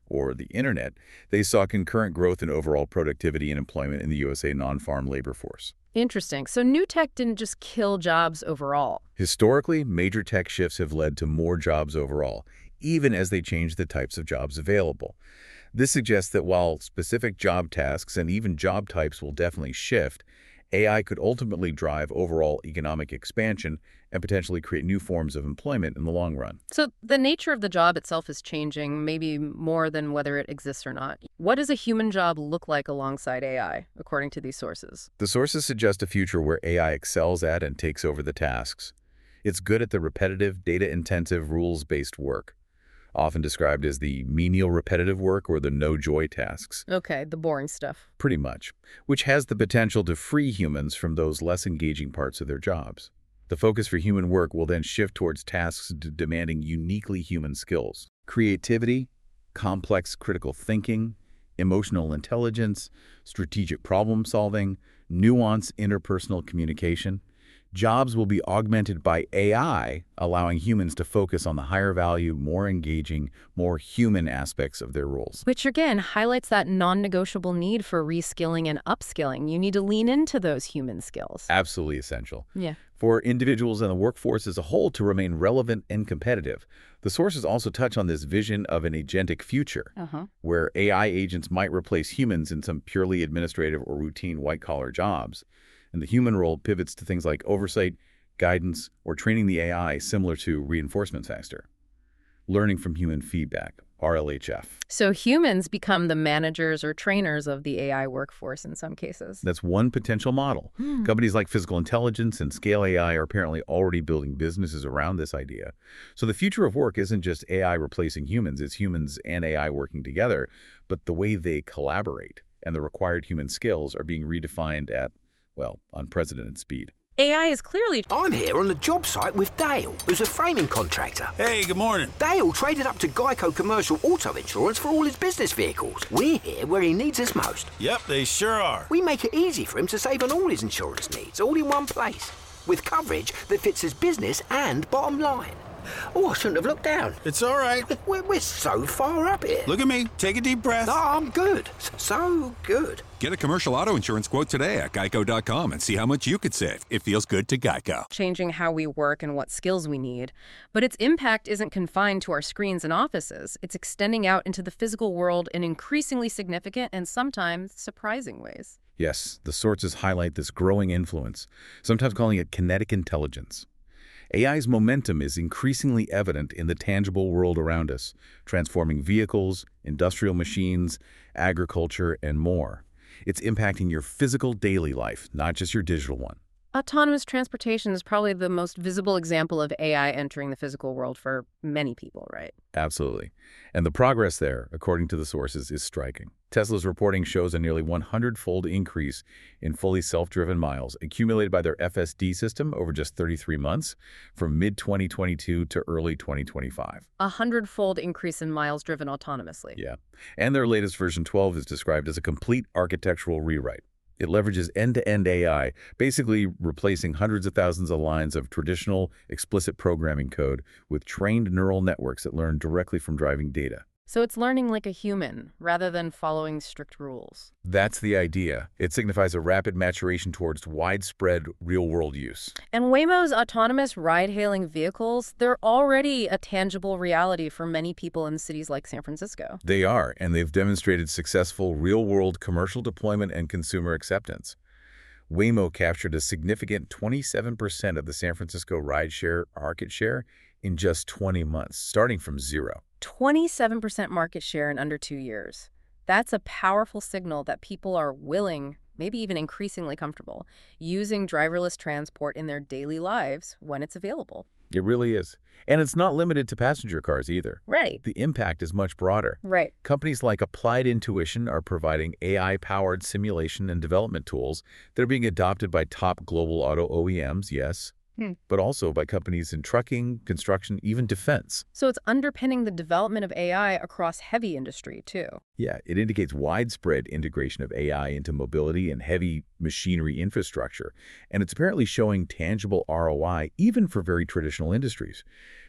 Speaker 4: or the internet, they saw concurrent growth in overall productivity and employment in the U S A non-farm labor force.
Speaker 3: Interesting. So new tech didn't just kill jobs overall.
Speaker 4: Historically, major tech shifts have led to more jobs overall, even as they change the types of jobs available. This suggests that while specific job tasks and even job types will definitely shift, A I could ultimately drive overall economic expansion and potentially create new forms of employment in the long run.
Speaker 3: So the nature of the job itself is changing, maybe more than whether it exists or not. What does a human job look like alongside A I, according to these sources?
Speaker 4: The sources suggest a future where A I excels at and takes over the tasks. It's good at the repetitive, data-intensive, rules-based work, often described as the menial repetitive work or the no-joy tasks.
Speaker 3: Okay, the boring stuff.
Speaker 4: Pretty much, which has the potential to free humans from those less engaging parts of their jobs. The focus for human work will then shift towards tasks d- demanding uniquely human skills. Creativity, complex critical thinking, emotional intelligence, strategic problem solving, nuanced interpersonal communication. Jobs will be augmented by A I, allowing humans to focus on the higher value, more engaging, more human aspects of their roles.
Speaker 3: Which again highlights that non-negotiable need for reskilling and upskilling. You need to lean into those human skills.
Speaker 4: Absolutely essential.
Speaker 3: Yeah.
Speaker 4: For individuals and the workforce as a whole to remain relevant and competitive. The sources also touch on this vision of an agentic future,
Speaker 3: Uh-huh.
Speaker 4: where A I agents might replace humans in some purely administrative or routine white-collar jobs. And the human role pivots to things like oversight, guidance, or training the A I, similar to reinforcement factor. Learning from human feedback, R L H F.
Speaker 3: So humans become the managers or trainers of the A I workforce in some cases.
Speaker 4: That's one potential model.
Speaker 3: Hmm.
Speaker 4: Companies like Physical Intelligence and Scale A I are apparently already building businesses around this idea. So the future of work isn't just A I replacing humans, it's humans and A I working together, but the way they collaborate and the required human skills are being redefined at, well, unprecedented speed.
Speaker 3: A I is clearly...
Speaker 6: I'm here on the job site with Dale, who's a framing contractor.
Speaker 7: Hey, good morning.
Speaker 6: Dale traded up to Geico Commercial Auto Insurance for all his business vehicles. We're here where he needs us most.
Speaker 7: Yep, they sure are.
Speaker 6: We make it easy for him to save on all his insurance needs, all in one place, with coverage that fits his business and bottom line. Oh, I shouldn't have looked down.
Speaker 7: It's all right.
Speaker 6: We're, we're so far up here.
Speaker 7: Look at me. Take a deep breath.
Speaker 6: No, I'm good. So good.
Speaker 8: Get a commercial auto insurance quote today at geico dot com and see how much you could save. It feels good to Geico.
Speaker 3: Changing how we work and what skills we need. But its impact isn't confined to our screens and offices. It's extending out into the physical world in increasingly significant and sometimes surprising ways.
Speaker 4: Yes, the sources highlight this growing influence, sometimes calling it kinetic intelligence. A I's momentum is increasingly evident in the tangible world around us, transforming vehicles, industrial machines, agriculture, and more. It's impacting your physical daily life, not just your digital one.
Speaker 3: Autonomous transportation is probably the most visible example of A I entering the physical world for many people, right?
Speaker 4: Absolutely. And the progress there, according to the sources, is striking. Tesla's reporting shows a nearly one hundred fold increase in fully self-driven miles accumulated by their F S D system over just thirty-three months, from mid twenty twenty-two to early twenty twenty-five.
Speaker 3: A hundred-fold increase in miles driven autonomously.
Speaker 4: Yeah. And their latest version twelve is described as a complete architectural rewrite. It leverages end-to-end A I, basically replacing hundreds of thousands of lines of traditional, explicit programming code with trained neural networks that learn directly from driving data.
Speaker 3: So it's learning like a human, rather than following strict rules.
Speaker 4: That's the idea. It signifies a rapid maturation towards widespread real-world use.
Speaker 3: And Waymo's autonomous ride-hailing vehicles, they're already a tangible reality for many people in cities like San Francisco.
Speaker 4: They are, and they've demonstrated successful real-world commercial deployment and consumer acceptance. Waymo captured a significant twenty-seven percent of the San Francisco rideshare market share in just twenty months, starting from zero.
Speaker 3: twenty-seven percent market share in under two years. That's a powerful signal that people are willing, maybe even increasingly comfortable, using driverless transport in their daily lives when it's available.
Speaker 4: It really is. And it's not limited to passenger cars either.
Speaker 3: Right.
Speaker 4: The impact is much broader.
Speaker 3: Right.
Speaker 4: Companies like Applied Intuition are providing A I-powered simulation and development tools that are being adopted by top global auto O E Ms, yes,
Speaker 3: Hmm.
Speaker 4: but also by companies in trucking, construction, even defense.
Speaker 3: So it's underpinning the development of A I across heavy industry, too.
Speaker 4: Yeah, it indicates widespread integration of A I into mobility and heavy machinery infrastructure, and it's apparently showing tangible R O I even for very traditional industries.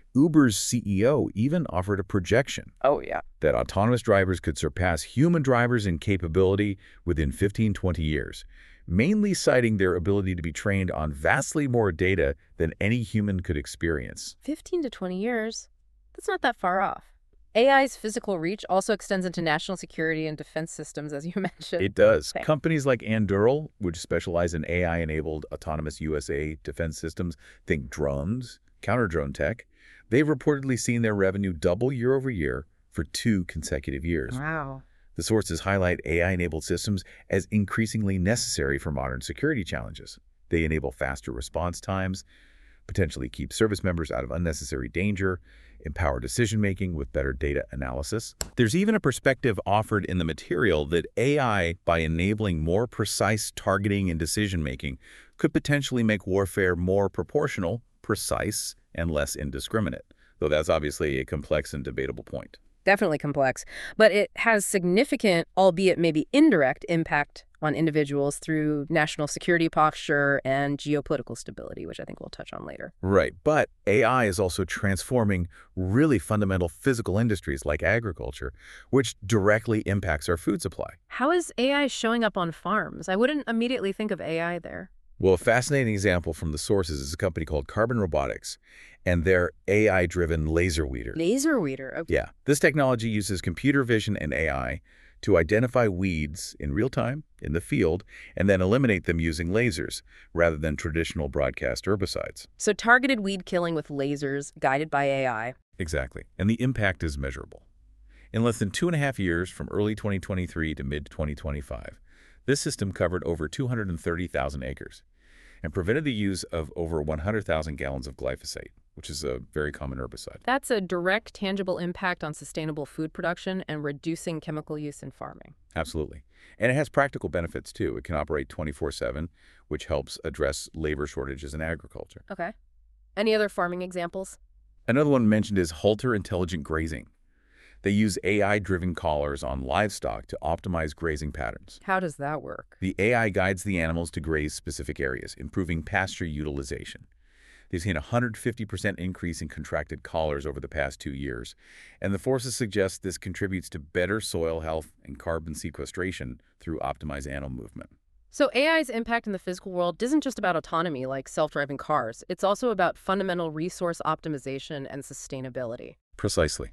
Speaker 4: Uber's C E O even offered a projection
Speaker 3: Oh, yeah.
Speaker 4: that autonomous drivers could surpass human drivers in capability within fifteen to twenty years, mainly citing their ability to be trained on vastly more data than any human could experience.
Speaker 3: fifteen to twenty years. That's not that far off. A I's physical reach also extends into national security and defense systems, as you mentioned.
Speaker 4: It does.
Speaker 3: Okay.
Speaker 4: Companies like Anduril, which specialize in A I-enabled autonomous U S A defense systems, think drones, counter-drone tech, they've reportedly seen their revenue double year over year for two consecutive years.
Speaker 3: Wow.
Speaker 4: The sources highlight A I-enabled systems as increasingly necessary for modern security challenges. They enable faster response times, potentially keep service members out of unnecessary danger, empower decision-making with better data analysis. There's even a perspective offered in the material that A I, by enabling more precise targeting and decision-making, could potentially make warfare more proportional, precise, and less indiscriminate, though that's obviously a complex and debatable point.
Speaker 3: Definitely complex, but it has significant, albeit maybe indirect, impact on individuals through national security posture and geopolitical stability, which I think we'll touch on later.
Speaker 4: Right, but A I is also transforming really fundamental physical industries like agriculture, which directly impacts our food supply.
Speaker 3: How is A I showing up on farms? I wouldn't immediately think of A I there.
Speaker 4: Well, a fascinating example from the sources is a company called Carbon Robotics and their A I-driven laser weeder.
Speaker 3: Laser weeder. Okay.
Speaker 4: Yeah, this technology uses computer vision and A I to identify weeds in real time in the field and then eliminate them using lasers rather than traditional broadcast herbicides.
Speaker 3: So targeted weed killing with lasers guided by A I.
Speaker 4: Exactly, and the impact is measurable. In less than two and a half years, from early twenty twenty-three to mid twenty twenty-five, this system covered over two hundred thirty thousand acres and prevented the use of over one hundred thousand gallons of glyphosate, which is a very common herbicide.
Speaker 3: That's a direct, tangible impact on sustainable food production and reducing chemical use in farming.
Speaker 4: Absolutely. And it has practical benefits, too. It can operate twenty-four seven, which helps address labor shortages in agriculture.
Speaker 3: Okay. Any other farming examples?
Speaker 4: Another one mentioned is Halter Intelligent Grazing. They use A I-driven collars on livestock to optimize grazing patterns.
Speaker 3: How does that work?
Speaker 4: The A I guides the animals to graze specific areas, improving pasture utilization. They've seen a one hundred fifty percent increase in contracted collars over the past two years, and the forces suggest this contributes to better soil health and carbon sequestration through optimized animal movement.
Speaker 3: So A I's impact in the physical world isn't just about autonomy like self-driving cars. It's also about fundamental resource optimization and sustainability.
Speaker 4: Precisely.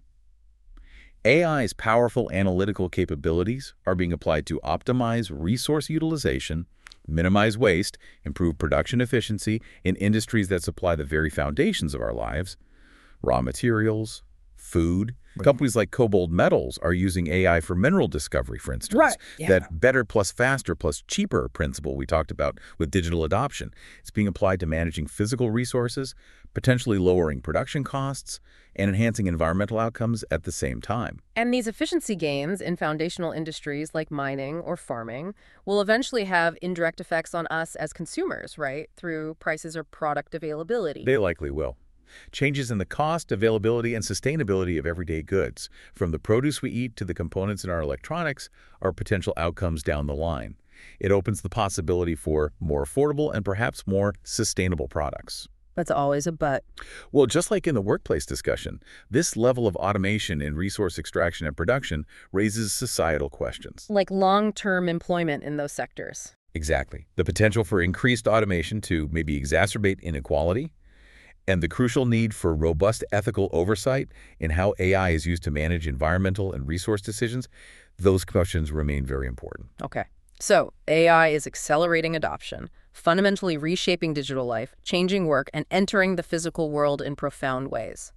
Speaker 4: A I's powerful analytical capabilities are being applied to optimize resource utilization, minimize waste, improve production efficiency in industries that supply the very foundations of our lives, raw materials, food. Right. Companies like Cobalt Metals are using A I for mineral discovery, for instance.
Speaker 3: Right. Yeah.
Speaker 4: That better plus faster plus cheaper principle we talked about with digital adoption. It's being applied to managing physical resources, potentially lowering production costs, and enhancing environmental outcomes at the same time.
Speaker 3: And these efficiency gains in foundational industries like mining or farming will eventually have indirect effects on us as consumers, right? Through prices or product availability.
Speaker 4: They likely will. Changes in the cost, availability, and sustainability of everyday goods, from the produce we eat to the components in our electronics, are potential outcomes down the line. It opens the possibility for more affordable and perhaps more sustainable products.
Speaker 3: That's always a but.
Speaker 4: Well, just like in the workplace discussion, this level of automation in resource extraction and production raises societal questions.
Speaker 3: Like long-term employment in those sectors.
Speaker 4: Exactly. The potential for increased automation to maybe exacerbate inequality, and the crucial need for robust ethical oversight in how A I is used to manage environmental and resource decisions, those questions remain very important.
Speaker 3: Okay. So A I is accelerating adoption, fundamentally reshaping digital life, changing work, and entering the physical world in profound ways.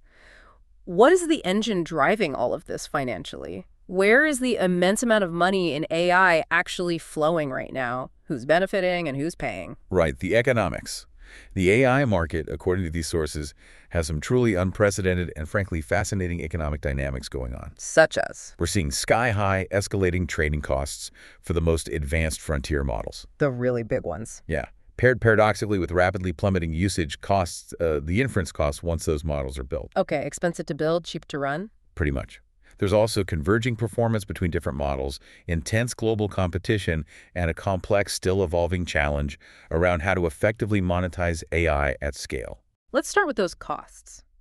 Speaker 3: What is the engine driving all of this financially? Where is the immense amount of money in A I actually flowing right now? Who's benefiting and who's paying?
Speaker 4: Right, the economics. The A I market, according to these sources, has some truly unprecedented and frankly fascinating economic dynamics going on.
Speaker 3: Such as?
Speaker 4: We're seeing sky-high escalating training costs for the most advanced frontier models.
Speaker 3: The really big ones.
Speaker 4: Yeah. Paired paradoxically with rapidly plummeting usage costs, uh, the inference costs once those models are built.
Speaker 3: Okay, expensive to build, cheap to run?
Speaker 4: Pretty much. There's also converging performance between different models, intense global competition, and a complex, still evolving challenge around how to effectively monetize A I at scale.
Speaker 3: Let's start with those costs.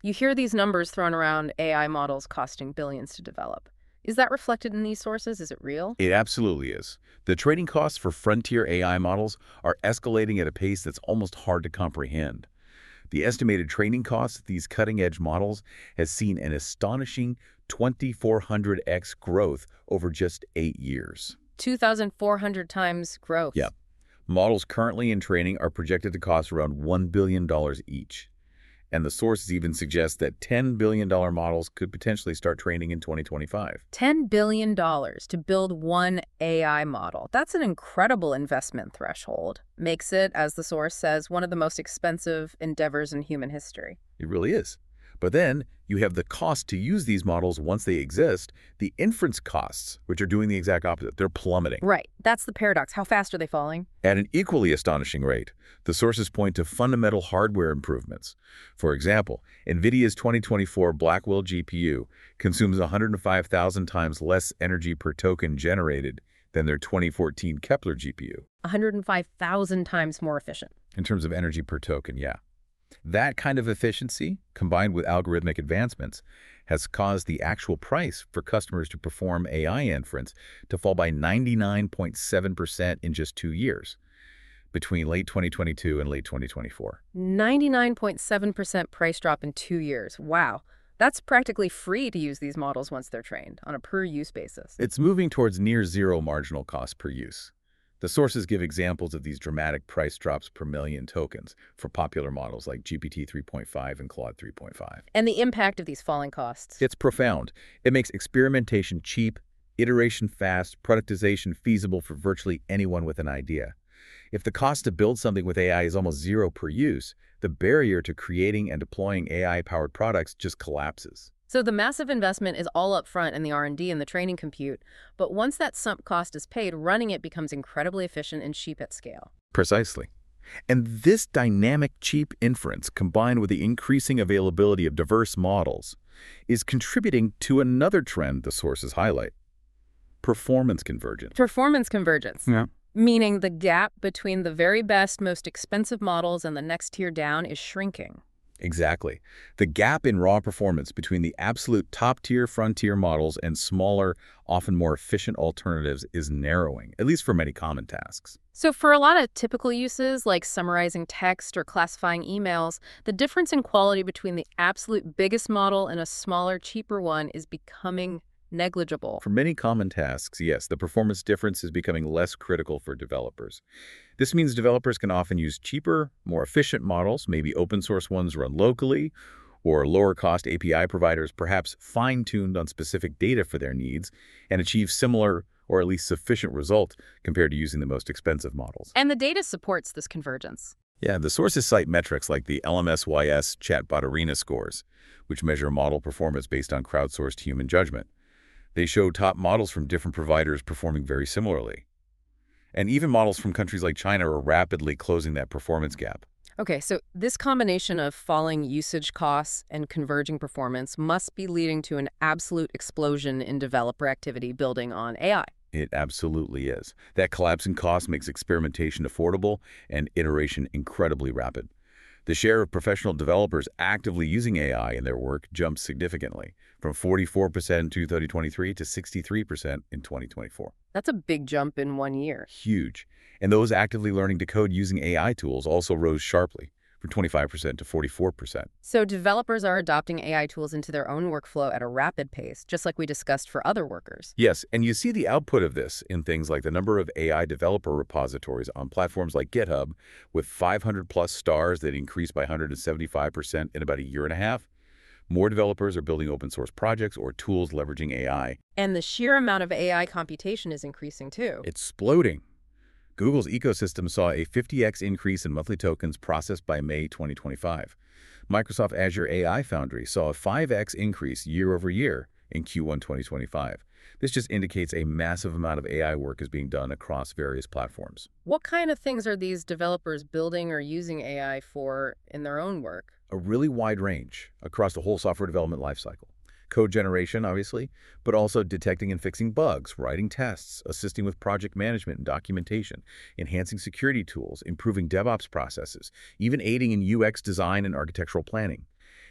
Speaker 3: You hear these numbers thrown around, A I models costing billions to develop. Is that reflected in these sources? Is it real?
Speaker 4: It absolutely is. The training costs for frontier A I models are escalating at a pace that's almost hard to comprehend. The estimated training costs of these cutting-edge models has seen an astonishing twenty-four hundred x growth over just eight years.
Speaker 3: two thousand four hundred times growth.
Speaker 4: Yep. Models currently in training are projected to cost around one billion dollars each. And the sources even suggest that ten billion dollar models could potentially start training in twenty twenty-five.
Speaker 3: ten billion dollars to build one A I model. That's an incredible investment threshold. Makes it, as the source says, one of the most expensive endeavors in human history.
Speaker 4: It really is. But then you have the cost to use these models once they exist, the inference costs, which are doing the exact opposite. They're plummeting.
Speaker 3: Right. That's the paradox. How fast are they falling?
Speaker 4: At an equally astonishing rate. The sources point to fundamental hardware improvements. For example, NVIDIA's twenty twenty-four Blackwell G P U consumes one hundred five thousand times less energy per token generated than their twenty fourteen Kepler G P U.
Speaker 3: one hundred five thousand times more efficient.
Speaker 4: In terms of energy per token, yeah. That kind of efficiency, combined with algorithmic advancements, has caused the actual price for customers to perform A I inference to fall by ninety-nine point seven percent in just two years, between late twenty twenty-two and late twenty twenty-four.
Speaker 3: ninety-nine point seven percent price drop in two years. Wow. That's practically free to use these models once they're trained, on a per-use basis.
Speaker 4: It's moving towards near zero marginal cost per use. The sources give examples of these dramatic price drops per million tokens for popular models like G P T three point five and Claude three point five.
Speaker 3: And the impact of these falling costs.
Speaker 4: It's profound. It makes experimentation cheap, iteration fast, productization feasible for virtually anyone with an idea. If the cost to build something with A I is almost zero per use, the barrier to creating and deploying A I-powered products just collapses.
Speaker 3: So the massive investment is all up front in the R and D and the training compute, but once that sunk cost is paid, running it becomes incredibly efficient and cheap at scale.
Speaker 4: Precisely. And this dynamic, cheap inference, combined with the increasing availability of diverse models, is contributing to another trend the sources highlight: performance convergence.
Speaker 3: Performance convergence.
Speaker 4: Yeah.
Speaker 3: Meaning the gap between the very best, most expensive models and the next tier down is shrinking.
Speaker 4: Exactly. The gap in raw performance between the absolute top-tier frontier models and smaller, often more efficient alternatives is narrowing, at least for many common tasks.
Speaker 3: So for a lot of typical uses, like summarizing text or classifying emails, the difference in quality between the absolute biggest model and a smaller, cheaper one is becoming negligible.
Speaker 4: For many common tasks, yes, the performance difference is becoming less critical for developers. This means developers can often use cheaper, more efficient models, maybe open source ones run locally, or lower-cost A P I providers perhaps fine-tuned on specific data for their needs, and achieve similar or at least sufficient results compared to using the most expensive models.
Speaker 3: And the data supports this convergence.
Speaker 4: Yeah, the sources cite metrics like the L M S Y S Chatbot Arena scores, which measure model performance based on crowdsourced human judgment. They show top models from different providers performing very similarly. And even models from countries like China are rapidly closing that performance gap.
Speaker 3: Okay, so this combination of falling usage costs and converging performance must be leading to an absolute explosion in developer activity building on A I.
Speaker 4: It absolutely is. That collapse in cost makes experimentation affordable and iteration incredibly rapid. The share of professional developers actively using A I in their work jumps significantly, from forty-four percent in twenty twenty-three to sixty-three percent in twenty twenty-four.
Speaker 3: That's a big jump in one year.
Speaker 4: Huge. And those actively learning to code using A I tools also rose sharply, from twenty-five percent to forty-four percent.
Speaker 3: So developers are adopting A I tools into their own workflow at a rapid pace, just like we discussed for other workers.
Speaker 4: Yes, and you see the output of this in things like the number of A I developer repositories on platforms like GitHub, with five hundred plus stars that increased by one hundred seventy-five percent in about a year and a half. More developers are building open source projects or tools leveraging A I.
Speaker 3: And the sheer amount of A I computation is increasing too.
Speaker 4: It's exploding. Google's ecosystem saw a fifty x increase in monthly tokens processed by May twenty twenty-five. Microsoft Azure A I Foundry saw a five x increase year over year in Q one twenty twenty-five. This just indicates a massive amount of A I work is being done across various platforms.
Speaker 3: What kind of things are these developers building or using A I for in their own work?
Speaker 4: A really wide range across the whole software development lifecycle. Code generation, obviously, but also detecting and fixing bugs, writing tests, assisting with project management and documentation, enhancing security tools, improving DevOps processes, even aiding in U X design and architectural planning.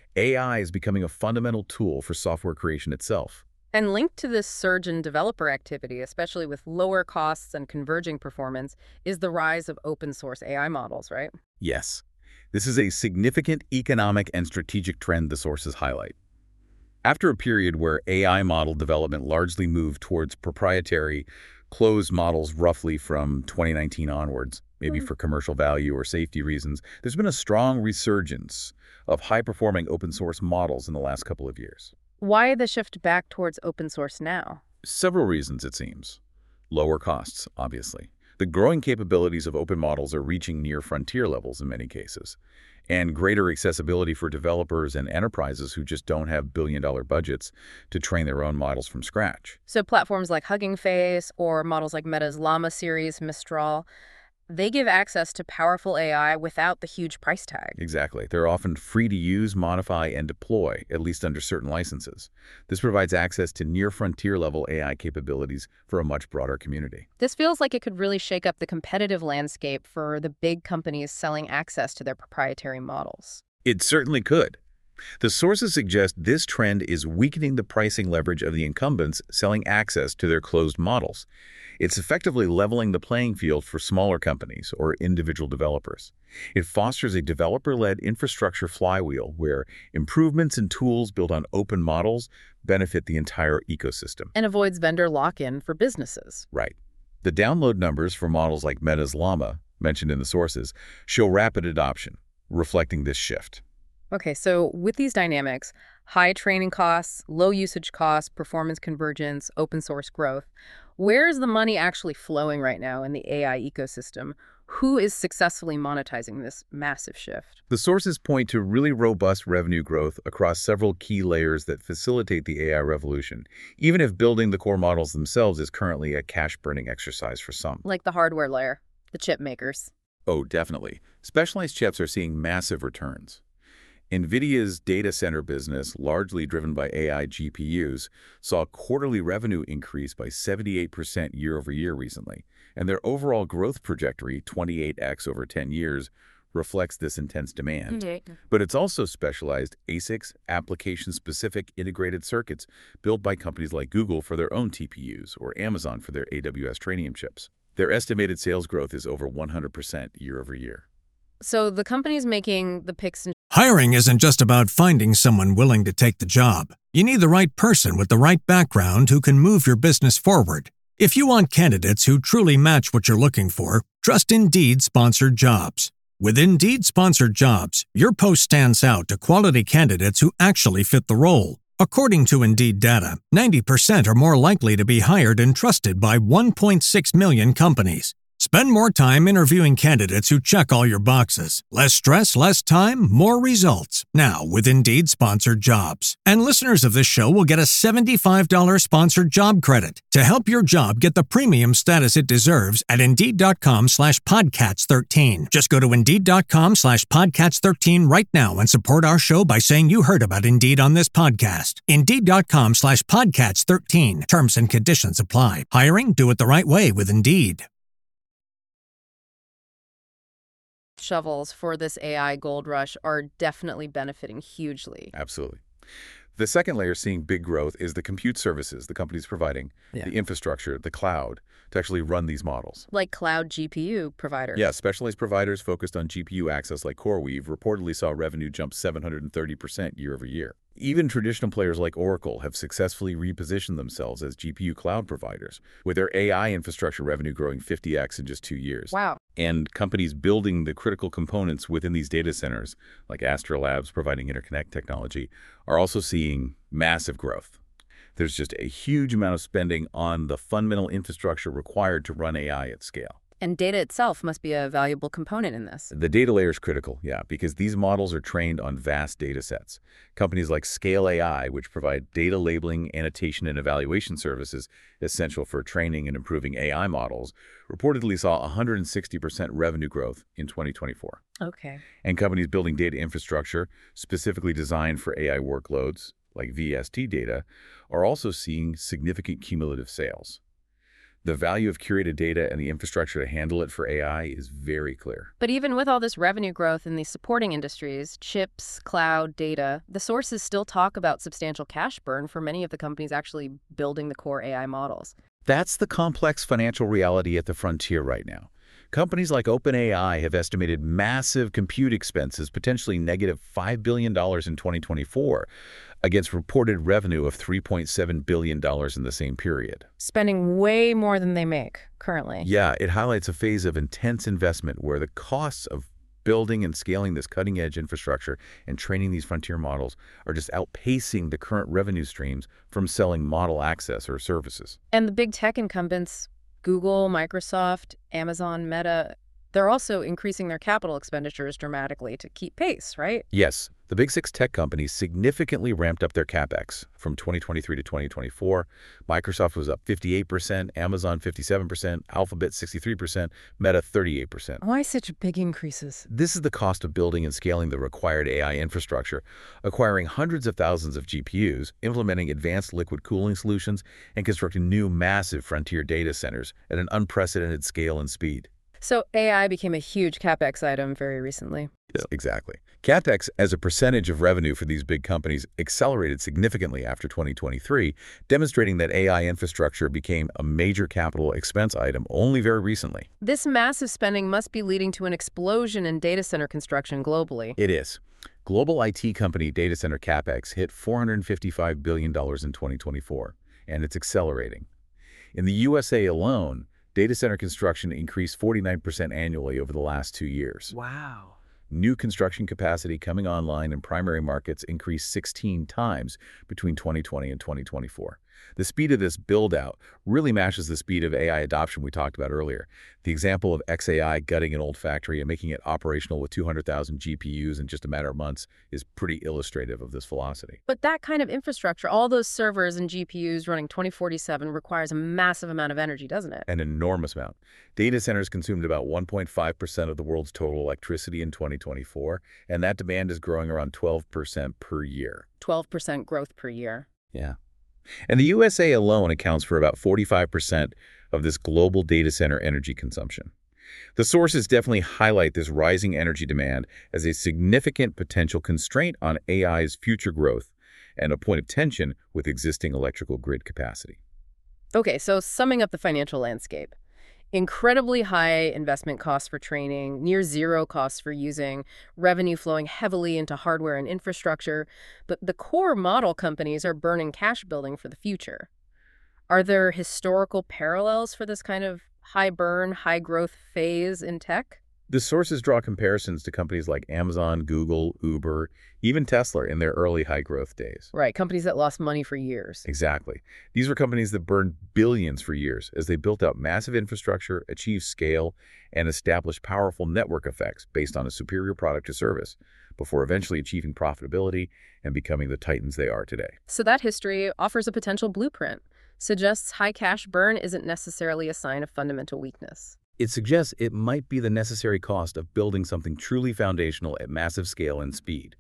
Speaker 4: A I is becoming a fundamental tool for software creation itself.
Speaker 3: And linked to this surge in developer activity, especially with lower costs and converging performance, is the rise of open source A I models, right?
Speaker 4: Yes, this is a significant economic and strategic trend the sources highlight. After a period where A I model development largely moved towards proprietary, closed models roughly from twenty nineteen onwards, maybe for commercial value or safety reasons, there's been a strong resurgence of high-performing open-source models in the last couple of years.
Speaker 3: Why the shift back towards open source now?
Speaker 4: Several reasons, it seems. Lower costs, obviously. The growing capabilities of open models are reaching near frontier levels in many cases, and greater accessibility for developers and enterprises who just don't have billion-dollar budgets to train their own models from scratch.
Speaker 3: So platforms like Hugging Face or models like Meta's Llama series, Mistral, they give access to powerful A I without the huge price tag.
Speaker 4: Exactly. They're often free to use, modify, and deploy, at least under certain licenses. This provides access to near-frontier level A I capabilities for a much broader community.
Speaker 3: This feels like it could really shake up the competitive landscape for the big companies selling access to their proprietary models.
Speaker 4: It certainly could. The sources suggest this trend is weakening the pricing leverage of the incumbents selling access to their closed models. It's effectively leveling the playing field for smaller companies or individual developers. It fosters a developer-led infrastructure flywheel where improvements and tools built on open models benefit the entire ecosystem.
Speaker 3: And avoids vendor lock-in for businesses.
Speaker 4: Right. The download numbers for models like Meta's Llama, mentioned in the sources, show rapid adoption, reflecting this shift.
Speaker 3: Okay, so with these dynamics, high training costs, low usage costs, performance convergence, open source growth, where is the money actually flowing right now in the A I ecosystem? Who is successfully monetizing this massive shift?
Speaker 4: The sources point to really robust revenue growth across several key layers that facilitate the A I revolution, even if building the core models themselves is currently a cash-burning exercise for some.
Speaker 3: Like the hardware layer, the chip makers.
Speaker 4: Oh, definitely. Specialized chips are seeing massive returns. NVIDIA's data center business, largely driven by A I G P Us, saw quarterly revenue increase by seventy-eight percent year over year recently, and their overall growth trajectory, twenty-eight x over ten years, reflects this intense demand. Mm-hmm. But it's also specialized A S I Cs, application-specific integrated circuits built by companies like Google for their own T P Us or Amazon for their A W S Trainium chips. Their estimated sales growth is over one hundred percent year over year.
Speaker 3: So the companies making the picks and
Speaker 1: Hiring isn't just about finding someone willing to take the job. You need the right person with the right background who can move your business forward. If you want candidates who truly match what you're looking for, trust Indeed Sponsored Jobs. With Indeed Sponsored Jobs, your post stands out to quality candidates who actually fit the role. According to Indeed data, ninety percent are more likely to be hired and trusted by one point six million companies. Spend more time interviewing candidates who check all your boxes. Less stress, less time, more results. Now with Indeed Sponsored Jobs. And listeners of this show will get a seventy-five dollars sponsored job credit to help your job get the premium status it deserves at Indeed.com slash Podcats 13. Just go to Indeed.com slash Podcats 13 right now and support our show by saying you heard about Indeed on this podcast. Indeed.com slash Podcats 13. Terms and conditions apply. Hiring? Do it the right way with Indeed.
Speaker 3: Shovels for this A I gold rush are definitely benefiting hugely.
Speaker 4: Absolutely. The second layer seeing big growth is the compute services the company's providing, yeah. the infrastructure, the cloud, to actually run these models.
Speaker 3: Like cloud G P U providers.
Speaker 4: Yeah, specialized providers focused on G P U access like CoreWeave reportedly saw revenue jump seven hundred thirty percent year over year. Even traditional players like Oracle have successfully repositioned themselves as G P U cloud providers, with their A I infrastructure revenue growing fifty x in just two years.
Speaker 3: Wow.
Speaker 4: And companies building the critical components within these data centers, like Astra Labs providing interconnect technology, are also seeing massive growth. There's just a huge amount of spending on the fundamental infrastructure required to run A I at scale.
Speaker 3: And data itself must be a valuable component in this.
Speaker 4: The data layer is critical, yeah, because these models are trained on vast data sets. Companies like Scale A I, which provide data labeling, annotation, and evaluation services essential for training and improving A I models, reportedly saw one hundred sixty percent revenue growth in twenty twenty-four.
Speaker 3: Okay.
Speaker 4: And companies building data infrastructure specifically designed for A I workloads, like V S T data, are also seeing significant cumulative sales. The value of curated data and the infrastructure to handle it for A I is very clear.
Speaker 3: But even with all this revenue growth in these supporting industries, chips, cloud, data, the sources still talk about substantial cash burn for many of the companies actually building the core A I models.
Speaker 4: That's the complex financial reality at the frontier right now. Companies like OpenAI have estimated massive compute expenses, potentially negative five billion dollars in twenty twenty-four, against reported revenue of three point seven billion dollars in the same period.
Speaker 3: Spending way more than they make currently.
Speaker 4: Yeah, it highlights a phase of intense investment where the costs of building and scaling this cutting-edge infrastructure and training these frontier models are just outpacing the current revenue streams from selling model access or services.
Speaker 3: And the big tech incumbents, Google, Microsoft, Amazon, Meta, they're also increasing their capital expenditures dramatically to keep pace, right?
Speaker 4: Yes, the big six tech companies significantly ramped up their CapEx from twenty twenty-three to twenty twenty-four. Microsoft was up fifty-eight percent, Amazon fifty-seven percent, Alphabet sixty-three percent, Meta thirty-eight percent.
Speaker 3: Why such big increases?
Speaker 4: This is the cost of building and scaling the required A I infrastructure, acquiring hundreds of thousands of G P Us, implementing advanced liquid cooling solutions, and constructing new massive frontier data centers at an unprecedented scale and speed.
Speaker 3: So A I became a huge CapEx item very recently.
Speaker 4: Yes, exactly. CapEx as a percentage of revenue for these big companies accelerated significantly after twenty twenty-three, demonstrating that A I infrastructure became a major capital expense item only very recently.
Speaker 3: This massive spending must be leading to an explosion in data center construction globally.
Speaker 4: It is. Global I T company data center CapEx hit four hundred fifty-five billion dollars in twenty twenty-four, and it's accelerating. In the U S A alone, data center construction increased forty-nine percent annually over the last two years.
Speaker 3: Wow.
Speaker 4: New construction capacity coming online in primary markets increased sixteen times between twenty twenty and twenty twenty-four. The speed of this build-out really matches the speed of A I adoption we talked about earlier. The example of X A I gutting an old factory and making it operational with two hundred thousand G P Us in just a matter of months is pretty illustrative of this velocity.
Speaker 3: But that kind of infrastructure, all those servers and G P Us running twenty-four seven, requires a massive amount of energy, doesn't it?
Speaker 4: An enormous amount. Data centers consumed about one point five percent of the world's total electricity in twenty twenty-four, and that demand is growing around twelve percent per year.
Speaker 3: twelve percent growth per year.
Speaker 4: Yeah. And the U S A alone accounts for about forty-five percent of this global data center energy consumption. The sources definitely highlight this rising energy demand as a significant potential constraint on A I's future growth and a point of tension with existing electrical grid capacity.
Speaker 3: Okay, so summing up the financial landscape. Incredibly high investment costs for training, near zero costs for using, revenue flowing heavily into hardware and infrastructure, but the core model companies are burning cash building for the future. Are there historical parallels for this kind of high burn, high growth phase in tech?
Speaker 4: The sources draw comparisons to companies like Amazon, Google, Uber, even Tesla in their early high-growth days.
Speaker 3: Right, companies that lost money for years.
Speaker 4: Exactly. These were companies that burned billions for years as they built out massive infrastructure, achieved scale, and established powerful network effects based on a superior product or service, before eventually achieving profitability and becoming the titans they are today.
Speaker 3: So that history offers a potential blueprint, suggests high cash burn isn't necessarily a sign of fundamental weakness.
Speaker 4: It suggests it might be the necessary cost of building something truly foundational at massive scale and speed.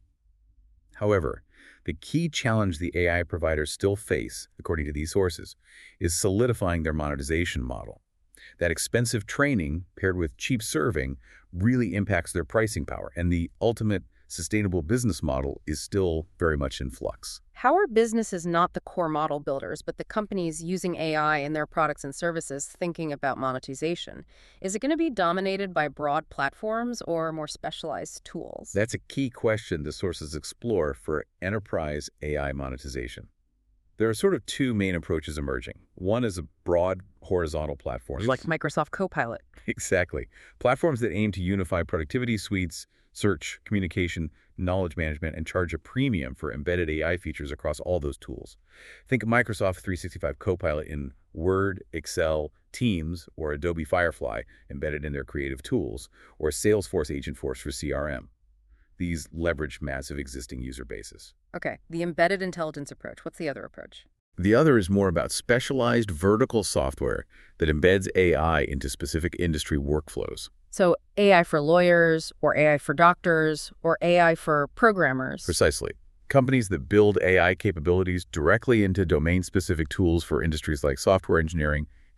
Speaker 4: However, the key challenge the A I providers still face, according to these sources, is solidifying their monetization model. That expensive training paired with cheap serving really impacts their pricing power, and the ultimate sustainable business model is still very much in flux.
Speaker 3: How are businesses, not the core model builders, but the companies using A I in their products and services, thinking about monetization? Is it going to be dominated by broad platforms or more specialized tools?
Speaker 4: That's a key question the sources explore for enterprise A I monetization. There are sort of two main approaches emerging. One is a broad horizontal platform.
Speaker 3: Like Microsoft Copilot.
Speaker 4: Exactly. Platforms that aim to unify productivity suites, search, communication, knowledge management, and charge a premium for embedded A I features across all those tools. Think of Microsoft three sixty-five Copilot in Word, Excel, Teams, or Adobe Firefly embedded in their creative tools, or Salesforce Agentforce for C R M. These leverage massive existing user bases.
Speaker 3: Okay, the embedded intelligence approach. What's the other approach?
Speaker 4: The other is more about specialized vertical software that embeds A I into specific industry workflows.
Speaker 3: So A I for lawyers, or A I for doctors, or A I for programmers.
Speaker 4: Precisely. Companies that build A I capabilities directly into domain-specific tools for industries like software engineering,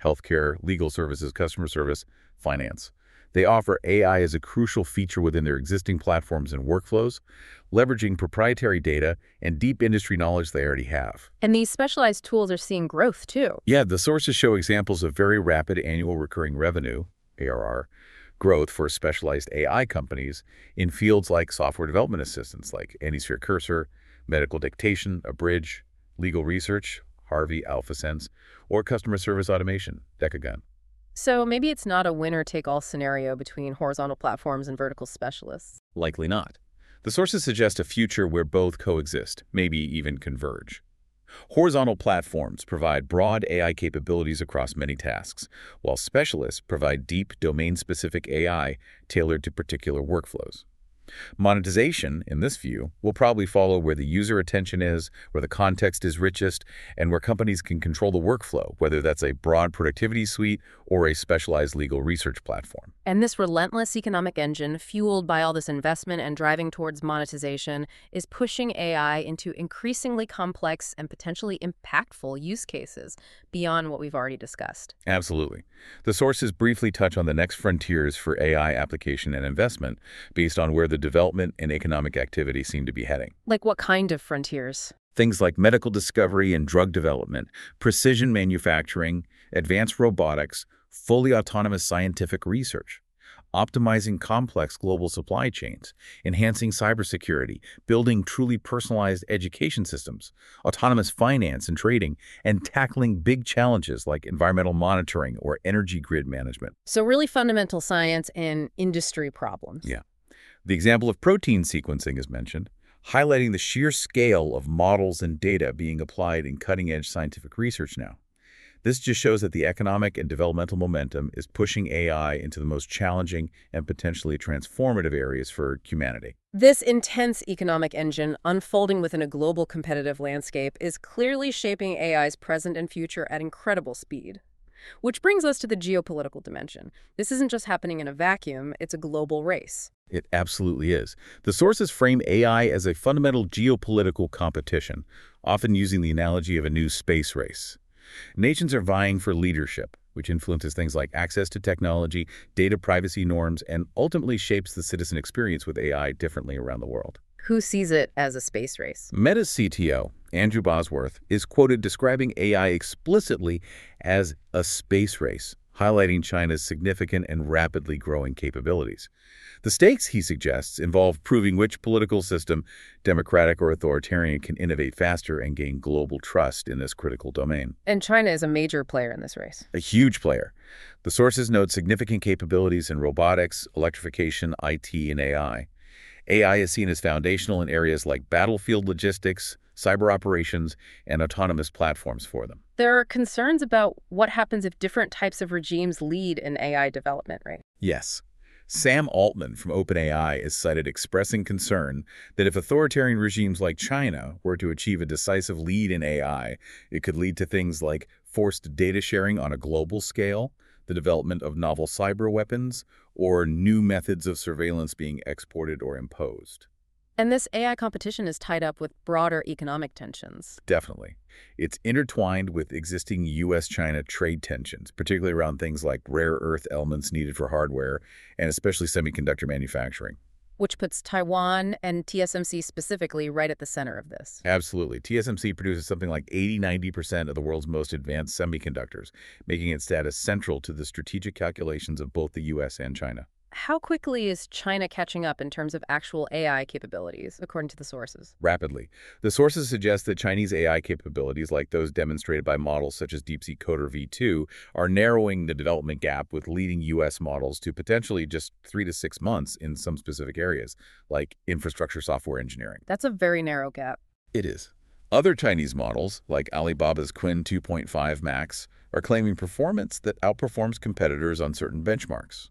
Speaker 4: healthcare, legal services, customer service, finance. They offer A I as a crucial feature within their existing platforms and workflows, leveraging proprietary data and deep industry knowledge they already have.
Speaker 3: And these specialized tools are seeing growth, too.
Speaker 4: Yeah, the sources show examples of very rapid annual recurring revenue, A R R, growth for specialized A I companies in fields like software development assistance like Anysphere Cursor, medical dictation, Abridge, legal research, Harvey, AlphaSense, or customer service automation, Decagon.
Speaker 3: So maybe it's not a winner-take-all scenario between horizontal platforms and vertical specialists.
Speaker 4: Likely not. The sources suggest a future where both coexist, maybe even converge. Horizontal platforms provide broad A I capabilities across many tasks, while specialists provide deep, domain-specific A I tailored to particular workflows. Monetization, in this view, will probably follow where the user attention is, where the context is richest, and where companies can control the workflow, whether that's a broad productivity suite or a specialized legal research platform.
Speaker 3: And this relentless economic engine, fueled by all this investment and driving towards monetization, is pushing A I into increasingly complex and potentially impactful use cases beyond what we've already discussed.
Speaker 4: Absolutely. The sources briefly touch on the next frontiers for A I application and investment based on where the development and economic activity seem to be heading.
Speaker 3: Like what kind of frontiers?
Speaker 4: Things like medical discovery and drug development, precision manufacturing, advanced robotics, fully autonomous scientific research, optimizing complex global supply chains, enhancing cybersecurity, building truly personalized education systems, autonomous finance and trading, and tackling big challenges like environmental monitoring or energy grid management.
Speaker 3: So really fundamental science and industry problems.
Speaker 4: Yeah. The example of protein sequencing is mentioned, highlighting the sheer scale of models and data being applied in cutting-edge scientific research now. This just shows that the economic and developmental momentum is pushing A I into the most challenging and potentially transformative areas for humanity.
Speaker 3: This intense economic engine unfolding within a global competitive landscape is clearly shaping A I's present and future at incredible speed. Which brings us to the geopolitical dimension. This isn't just happening in a vacuum, it's a global race.
Speaker 4: It absolutely is. The sources frame A I as a fundamental geopolitical competition, often using the analogy of a new space race. Nations are vying for leadership, which influences things like access to technology, data privacy norms, and ultimately shapes the citizen experience with A I differently around the world.
Speaker 3: Who sees it as a space race?
Speaker 4: Meta's C T O, Andrew Bosworth, is quoted describing A I explicitly as a space race, highlighting China's significant and rapidly growing capabilities. The stakes, he suggests, involve proving which political system, democratic or authoritarian, can innovate faster and gain global trust in this critical domain.
Speaker 3: And China is a major player in this race.
Speaker 4: A huge player. The sources note significant capabilities in robotics, electrification, I T, and A I. A I is seen as foundational in areas like battlefield logistics, cyber operations, and autonomous platforms for them.
Speaker 3: There are concerns about what happens if different types of regimes lead in A I development, right?
Speaker 4: Yes. Sam Altman from OpenAI is cited expressing concern that if authoritarian regimes like China were to achieve a decisive lead in A I, it could lead to things like forced data sharing on a global scale, the development of novel cyber weapons, or new methods of surveillance being exported or imposed.
Speaker 3: And this A I competition is tied up with broader economic tensions.
Speaker 4: Definitely. It's intertwined with existing U S China trade tensions, particularly around things like rare earth elements needed for hardware, and especially semiconductor manufacturing.
Speaker 3: Which puts Taiwan and T S M C specifically right at the center of this.
Speaker 4: Absolutely. T S M C produces something like eighty to ninety percent of the world's most advanced semiconductors, making its status central to the strategic calculations of both the U S and China.
Speaker 3: How quickly is China catching up in terms of actual A I capabilities, according to the sources?
Speaker 4: Rapidly. The sources suggest that Chinese A I capabilities, like those demonstrated by models such as DeepSeek Coder V two, are narrowing the development gap with leading U S models to potentially just three to six months in some specific areas, like infrastructure software engineering.
Speaker 3: That's a very narrow gap.
Speaker 4: It is. Other Chinese models, like Alibaba's Qwen two point five Max, are claiming performance that outperforms competitors on certain benchmarks.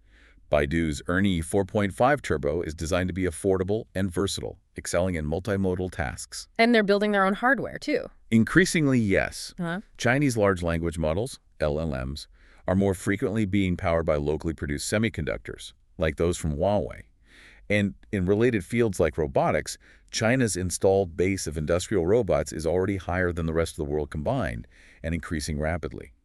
Speaker 4: Baidu's Ernie four point five Turbo is designed to be affordable and versatile, excelling in multimodal tasks.
Speaker 3: And they're building their own hardware, too.
Speaker 4: Increasingly, yes.
Speaker 3: Uh-huh.
Speaker 4: Chinese large language models, L L Ms, are more frequently being powered by locally produced semiconductors, like those from Huawei. And in related fields like robotics, China's installed base of industrial robots is already higher than the rest of the world combined and increasing rapidly.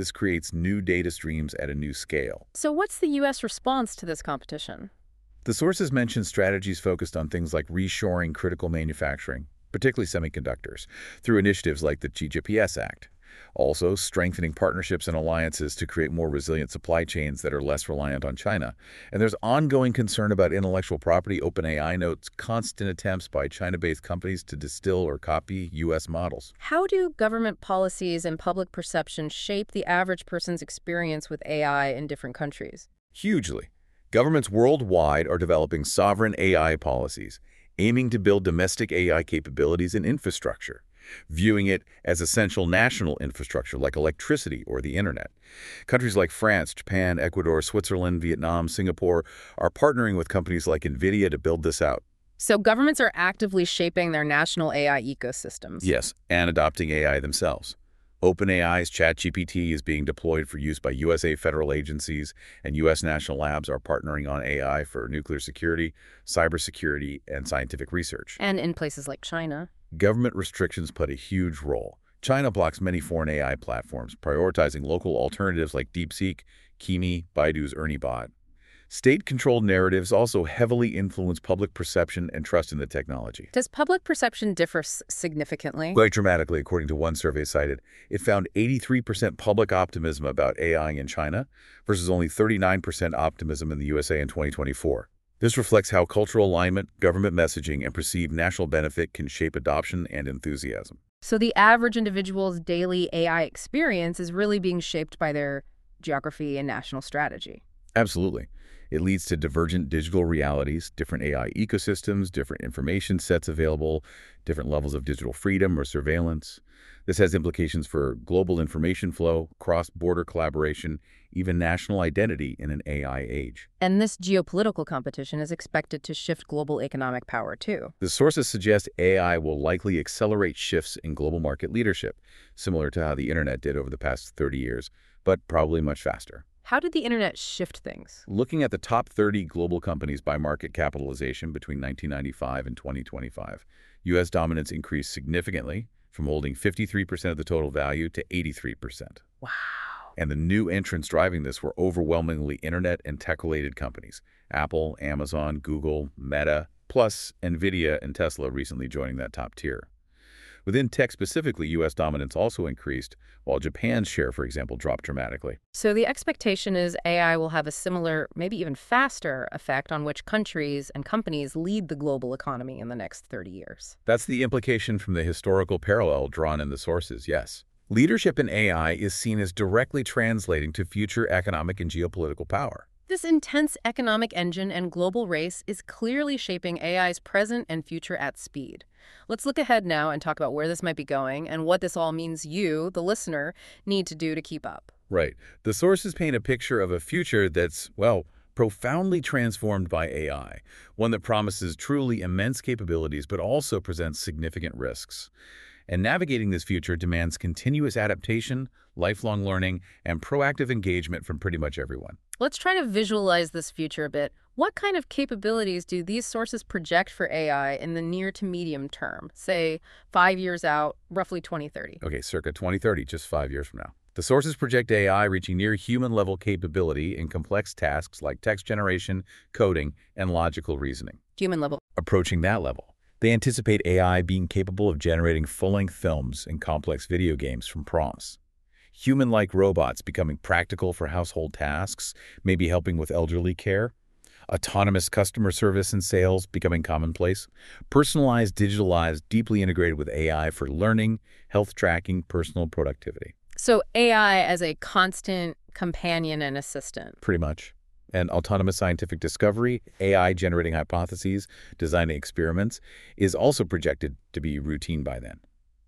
Speaker 4: This creates new data streams at a new scale.
Speaker 3: So what's the U S response to this competition?
Speaker 4: The sources mention strategies focused on things like reshoring critical manufacturing, particularly semiconductors, through initiatives like the G G P S Act. Also, strengthening partnerships and alliances to create more resilient supply chains that are less reliant on China. And there's ongoing concern about intellectual property. OpenAI notes constant attempts by China-based companies to distill or copy U S models.
Speaker 3: How do government policies and public perception shape the average person's experience with A I in different countries?
Speaker 4: Hugely. Governments worldwide are developing sovereign A I policies, aiming to build domestic A I capabilities and infrastructure, viewing it as essential national infrastructure like electricity or the internet. Countries like France, Japan, Ecuador, Switzerland, Vietnam, Singapore are partnering with companies like NVIDIA to build this out.
Speaker 3: So governments are actively shaping their national A I ecosystems.
Speaker 4: Yes, and adopting A I themselves. OpenAI's ChatGPT is being deployed for use by U S A federal agencies, and U S national labs are partnering on A I for nuclear security, cybersecurity, and scientific research.
Speaker 3: And in places like China.
Speaker 4: Government restrictions play a huge role. China blocks many foreign A I platforms, prioritizing local alternatives like DeepSeek, Kimi, Baidu's ErnieBot. State-controlled narratives also heavily influence public perception and trust in the technology.
Speaker 3: Does public perception differ s- significantly?
Speaker 4: Quite dramatically, according to one survey cited. It found eighty-three percent public optimism about A I in China versus only thirty-nine percent optimism in the U S A in twenty twenty-four. This reflects how cultural alignment, government messaging, and perceived national benefit can shape adoption and enthusiasm.
Speaker 3: So the average individual's daily A I experience is really being shaped by their geography and national strategy.
Speaker 4: Absolutely. It leads to divergent digital realities, different A I ecosystems, different information sets available, different levels of digital freedom or surveillance. This has implications for global information flow, cross-border collaboration, even national identity in an A I age.
Speaker 3: And this geopolitical competition is expected to shift global economic power, too.
Speaker 4: The sources suggest A I will likely accelerate shifts in global market leadership, similar to how the internet did over the past thirty years, but probably much faster.
Speaker 3: How did the internet shift things?
Speaker 4: Looking at the top thirty global companies by market capitalization between nineteen ninety-five and twenty twenty-five, U S dominance increased significantly from holding fifty-three percent of the total value to eighty-three percent.
Speaker 3: Wow.
Speaker 4: And the new entrants driving this were overwhelmingly internet and tech-related companies. Apple, Amazon, Google, Meta, plus NVIDIA and Tesla recently joining that top tier. Within tech specifically, U S dominance also increased, while Japan's share, for example, dropped dramatically.
Speaker 3: So the expectation is A I will have a similar, maybe even faster, effect on which countries and companies lead the global economy in the next thirty years.
Speaker 4: That's the implication from the historical parallel drawn in the sources, yes. Leadership in A I is seen as directly translating to future economic and geopolitical power.
Speaker 3: This intense economic engine and global race is clearly shaping A I's present and future at speed. Let's look ahead now and talk about where this might be going and what this all means you, the listener, need to do to keep up.
Speaker 4: Right. The sources paint a picture of a future that's, well, profoundly transformed by A I, one that promises truly immense capabilities but also presents significant risks. And navigating this future demands continuous adaptation, lifelong learning, and proactive engagement from pretty much everyone.
Speaker 3: Let's try to visualize this future a bit. What kind of capabilities do these sources project for A I in the near to medium term, say five years out, roughly twenty thirty?
Speaker 4: Okay, circa twenty thirty, just five years from now. The sources project A I reaching near human-level capability in complex tasks like text generation, coding, and logical reasoning.
Speaker 3: Human level.
Speaker 4: Approaching that level, they anticipate A I being capable of generating full-length films and complex video games from prompts. Human-like robots becoming practical for household tasks, maybe helping with elderly care. Autonomous customer service and sales becoming commonplace. Personalized digital lives deeply integrated with A I for learning, health tracking, personal productivity.
Speaker 3: So A I as a constant companion and assistant.
Speaker 4: Pretty much. And autonomous scientific discovery, A I generating hypotheses, designing experiments, is also projected to be routine by then.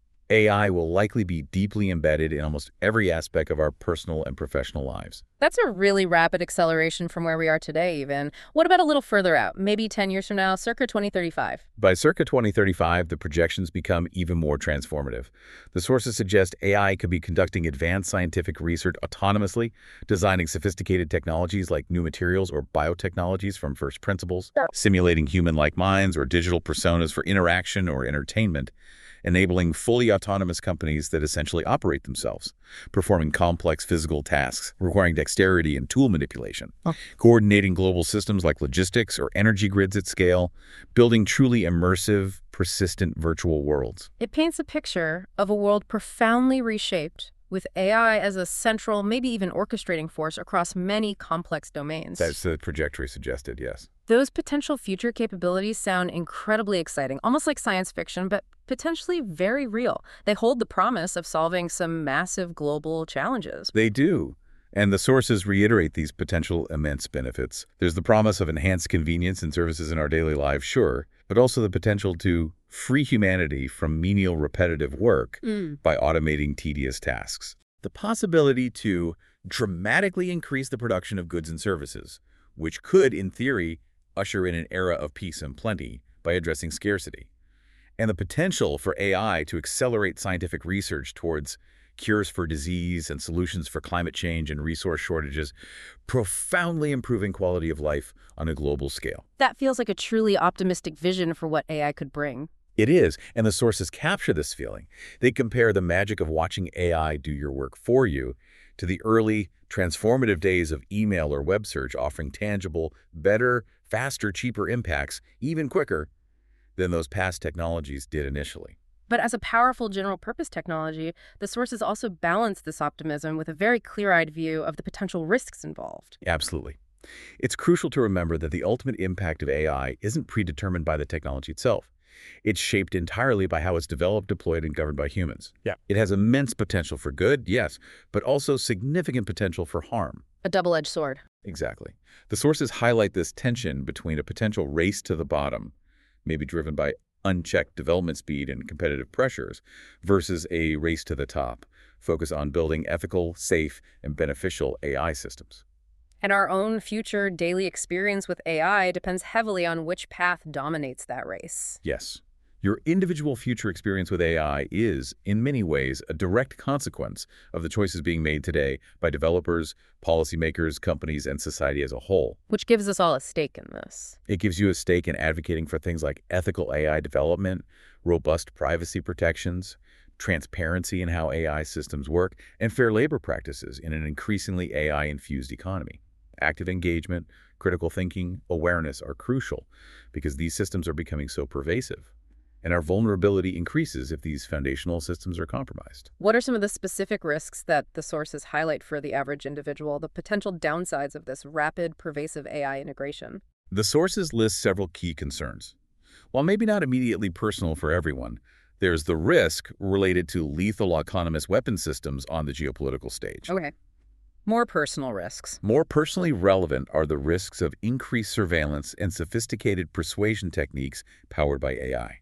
Speaker 4: A I will likely be deeply embedded in almost every aspect of our personal and professional lives.
Speaker 3: That's a really rapid acceleration from where we are today, even. What about a little further out, maybe ten years from now, circa twenty thirty-five?
Speaker 4: By circa twenty thirty-five, the projections become even more transformative. The sources suggest A I could be conducting advanced scientific research autonomously, designing sophisticated technologies like new materials or biotechnologies from first principles, simulating human-like minds or digital personas for interaction or entertainment, enabling fully autonomous companies that essentially operate themselves, performing complex physical tasks requiring dexterity and tool manipulation, huh. coordinating global systems like logistics or energy grids at scale, building truly immersive, persistent virtual worlds.
Speaker 3: It paints a picture of a world profoundly reshaped, with A I as a central, maybe even orchestrating force across many complex domains.
Speaker 4: That's the trajectory suggested, yes.
Speaker 3: Those potential future capabilities sound incredibly exciting, almost like science fiction, but potentially very real. They hold the promise of solving some massive global challenges.
Speaker 4: They do. And the sources reiterate these potential immense benefits. There's the promise of enhanced convenience and services in our daily lives, sure, but also the potential to free humanity from menial repetitive work mm. by automating tedious tasks. The possibility to dramatically increase the production of goods and services, which could, in theory, usher in an era of peace and plenty by addressing scarcity. And the potential for A I to accelerate scientific research towards cures for disease and solutions for climate change and resource shortages, profoundly improving quality of life on a global scale.
Speaker 3: That feels like a truly optimistic vision for what A I could bring.
Speaker 4: It is, and the sources capture this feeling. They compare the magic of watching A I do your work for you to the early, transformative days of email or web search offering tangible, better, faster, cheaper impacts, even quicker than those past technologies did initially.
Speaker 3: But as a powerful general-purpose technology, the sources also balance this optimism with a very clear-eyed view of the potential risks involved.
Speaker 4: Absolutely. It's crucial to remember that the ultimate impact of A I isn't predetermined by the technology itself. It's shaped entirely by how it's developed, deployed, and governed by humans.
Speaker 9: Yeah.
Speaker 4: It has immense potential for good, yes, but also significant potential for harm.
Speaker 3: A double-edged sword.
Speaker 4: Exactly. The sources highlight this tension between a potential race to the bottom, maybe driven by unchecked development speed and competitive pressures, versus a race to the top, focus on building ethical, safe, and beneficial A I systems.
Speaker 3: And our own future daily experience with A I depends heavily on which path dominates that race.
Speaker 4: Yes. Your individual future experience with A I is, in many ways, a direct consequence of the choices being made today by developers, policymakers, companies, and society as a whole.
Speaker 3: Which gives us all a stake in this.
Speaker 4: It gives you a stake in advocating for things like ethical A I development, robust privacy protections, transparency in how A I systems work, and fair labor practices in an increasingly A I-infused economy. Active engagement, critical thinking, awareness are crucial because these systems are becoming so pervasive. And our vulnerability increases if these foundational systems are compromised.
Speaker 3: What are some of the specific risks that the sources highlight for the average individual, the potential downsides of this rapid, pervasive A I integration?
Speaker 4: The sources list several key concerns. While maybe not immediately personal for everyone, there's the risk related to lethal autonomous weapon systems on the geopolitical stage.
Speaker 3: Okay. More personal risks.
Speaker 4: More personally relevant are the risks of increased surveillance and sophisticated persuasion techniques powered by A I.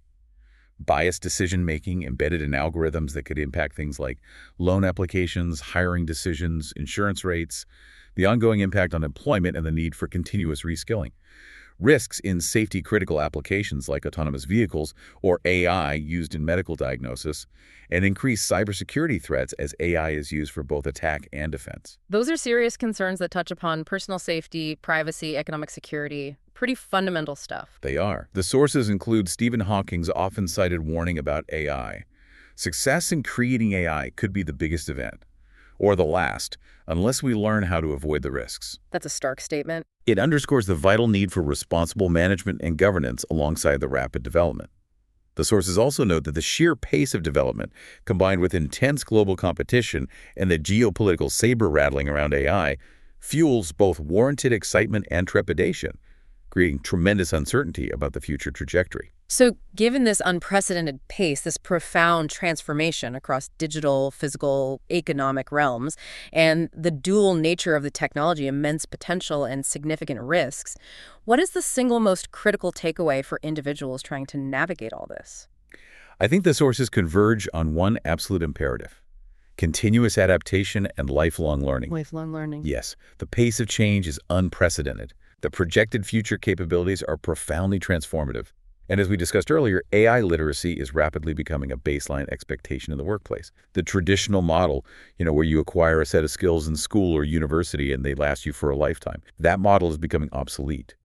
Speaker 4: Biased decision-making embedded in algorithms that could impact things like loan applications, hiring decisions, insurance rates, the ongoing impact on employment, and the need for continuous reskilling. Risks in safety-critical applications like autonomous vehicles or A I used in medical diagnosis, and increased cybersecurity threats as A I is used for both attack and defense.
Speaker 3: Those are serious concerns that touch upon personal safety, privacy, economic security. Pretty fundamental stuff.
Speaker 4: They are. The sources include Stephen Hawking's often-cited warning about A I. Success in creating A I could be the biggest event, or the last, unless we learn how to avoid the risks.
Speaker 3: That's a stark statement.
Speaker 4: It underscores the vital need for responsible management and governance alongside the rapid development. The sources also note that the sheer pace of development, combined with intense global competition and the geopolitical saber-rattling around A I, fuels both warranted excitement and trepidation, creating tremendous uncertainty about the future trajectory.
Speaker 3: So given this unprecedented pace, this profound transformation across digital, physical, economic realms, and the dual nature of the technology, immense potential and significant risks, what is the single most critical takeaway for individuals trying to navigate all this?
Speaker 4: I think the sources converge on one absolute imperative: continuous adaptation and lifelong learning.
Speaker 3: Lifelong learning.
Speaker 4: Yes, the pace of change is unprecedented. The projected future capabilities are profoundly transformative. And as we discussed earlier, A I literacy is rapidly becoming a baseline expectation in the workplace. The traditional model, you know, where you acquire a set of skills in school or university and they last you for a lifetime, that model is becoming obsolete.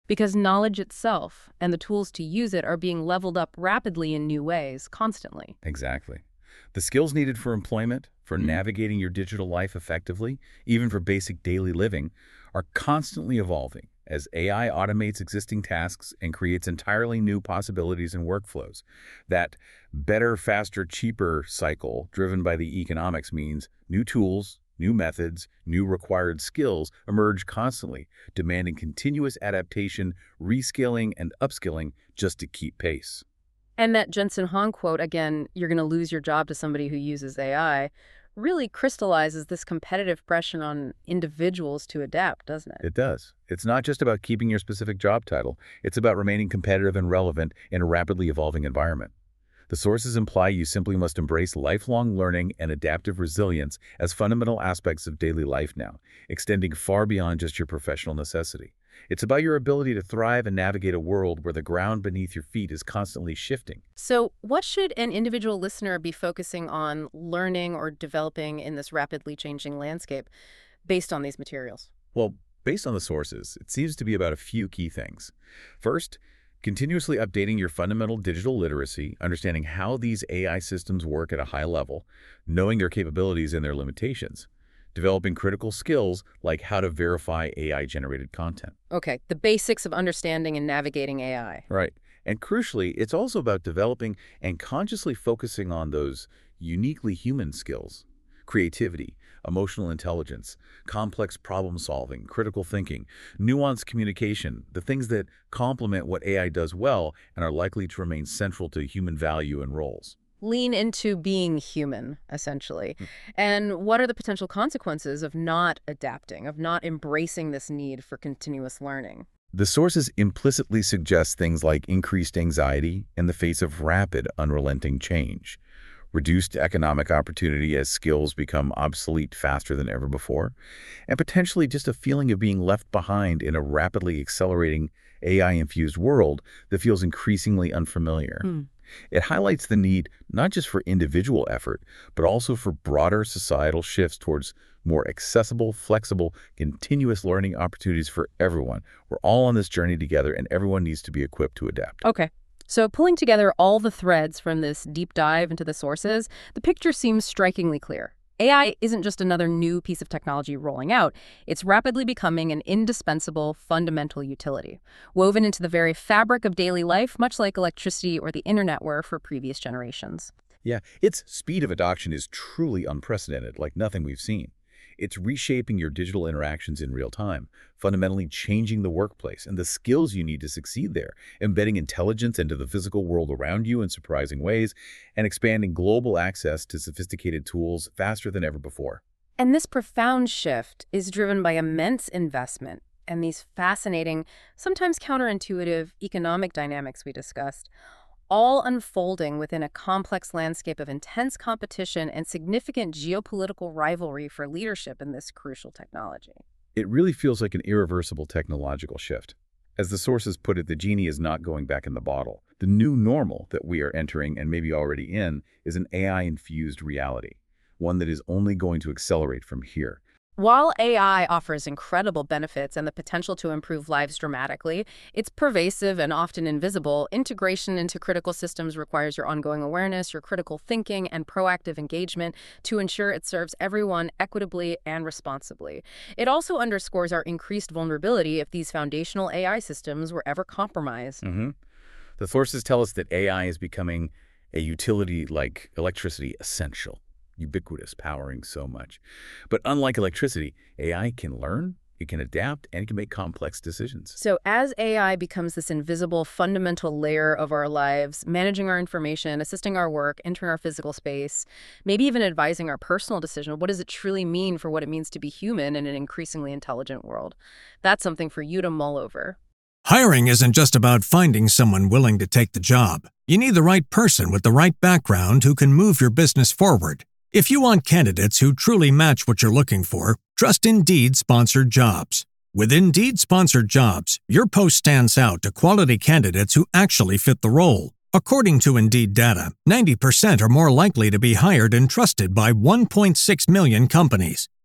Speaker 3: Because knowledge itself and the tools to use it are being leveled up rapidly in new ways, constantly.
Speaker 4: Exactly. The skills needed for employment, for navigating your digital life effectively, even for basic daily living, are constantly evolving as A I automates existing tasks and creates entirely new possibilities and workflows. That better, faster, cheaper cycle driven by the economics means new tools, new methods, new required skills emerge constantly, demanding continuous adaptation, reskilling, and upskilling just to keep pace.
Speaker 3: And that Jensen Huang quote, again, you're going to lose your job to somebody who uses A I, really crystallizes this competitive pressure on individuals to adapt, doesn't it?
Speaker 4: It does. It's not just about keeping your specific job title. It's about remaining competitive and relevant in a rapidly evolving environment. The sources imply you simply must embrace lifelong learning and adaptive resilience as fundamental aspects of daily life now, extending far beyond just your professional necessity. It's about your ability to thrive and navigate a world where the ground beneath your feet is constantly shifting.
Speaker 3: So what should an individual listener be focusing on learning or developing in this rapidly changing landscape based on these materials?
Speaker 4: Well, based on the sources, it seems to be about a few key things. First, continuously updating your fundamental digital literacy, understanding how these A I systems work at a high level, knowing their capabilities and their limitations, developing critical skills like how to verify A I-generated content.
Speaker 3: Okay, the basics of understanding and navigating A I.
Speaker 4: Right. And crucially, it's also about developing and consciously focusing on those uniquely human skills: creativity, emotional intelligence, complex problem solving, critical thinking, nuanced communication, the things that complement what A I does well and are likely to remain central to human value and roles.
Speaker 3: Lean into being human, essentially. Mm. And what are the potential consequences of not adapting, of not embracing this need for continuous learning?
Speaker 4: The sources implicitly suggest things like increased anxiety in the face of rapid, unrelenting change, reduced economic opportunity as skills become obsolete faster than ever before, and potentially just a feeling of being left behind in a rapidly accelerating A I-infused world that feels increasingly unfamiliar. Mm. It highlights the need not just for individual effort, but also for broader societal shifts towards more accessible, flexible, continuous learning opportunities for everyone. We're all on this journey together, and everyone needs to be equipped to adapt.
Speaker 3: Okay. So pulling together all the threads from this deep dive into the sources, the picture seems strikingly clear. A I isn't just another new piece of technology rolling out. It's rapidly becoming an indispensable, fundamental utility, woven into the very fabric of daily life, much like electricity or the internet were for previous generations.
Speaker 4: Yeah, its speed of adoption is truly unprecedented, like nothing we've seen. It's reshaping your digital interactions in real time, fundamentally changing the workplace and the skills you need to succeed there, embedding intelligence into the physical world around you in surprising ways, and expanding global access to sophisticated tools faster than ever before.
Speaker 3: And this profound shift is driven by immense investment and these fascinating, sometimes counterintuitive economic dynamics we discussed, all unfolding within a complex landscape of intense competition and significant geopolitical rivalry for leadership in this crucial technology.
Speaker 4: It really feels like an irreversible technological shift. As the sources put it, the genie is not going back in the bottle. The new normal that we are entering, and maybe already in, is an A I-infused reality, one that is only going to accelerate from here.
Speaker 3: While A I offers incredible benefits and the potential to improve lives dramatically, its pervasive and often invisible integration into critical systems requires your ongoing awareness, your critical thinking, and proactive engagement to ensure it serves everyone equitably and responsibly. It also underscores our increased vulnerability if these foundational A I systems were ever compromised.
Speaker 4: Mm-hmm. The sources tell us that A I is becoming a utility like electricity essential. Ubiquitous, powering so much. But unlike electricity, A I can learn, it can adapt, and it can make complex decisions.
Speaker 3: So as A I becomes this invisible, fundamental layer of our lives, managing our information, assisting our work, entering our physical space, maybe even advising our personal decision, what does it truly mean for what it means to be human in an increasingly intelligent world? That's something for you to mull over.
Speaker 1: Hiring isn't just about finding someone willing to take the job. You need the right person with the right background who can move your business forward. If you want candidates who truly match what you're looking for, trust Indeed Sponsored Jobs. With Indeed Sponsored Jobs, your post stands out to quality candidates who actually fit the role. According to Indeed data, ninety percent are more likely to be hired and trusted by one point six million companies.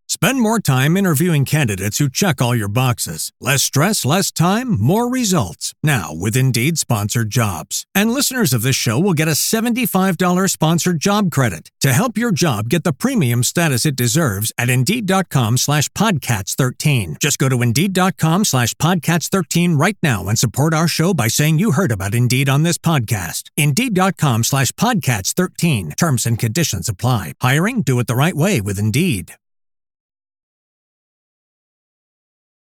Speaker 1: Spend more time interviewing candidates who check all your boxes. Less stress, less time, more results. Now, with Indeed Sponsored Jobs. And listeners of this show will get a seventy-five dollars sponsored job credit to help your job get the premium status it deserves at Indeed.com slash Podcats 13. Just go to Indeed.com slash Podcats 13 right now and support our show by saying you heard about Indeed on this podcast. Indeed.com slash Podcats 13. Terms and conditions apply. Hiring? Do it the right way with Indeed.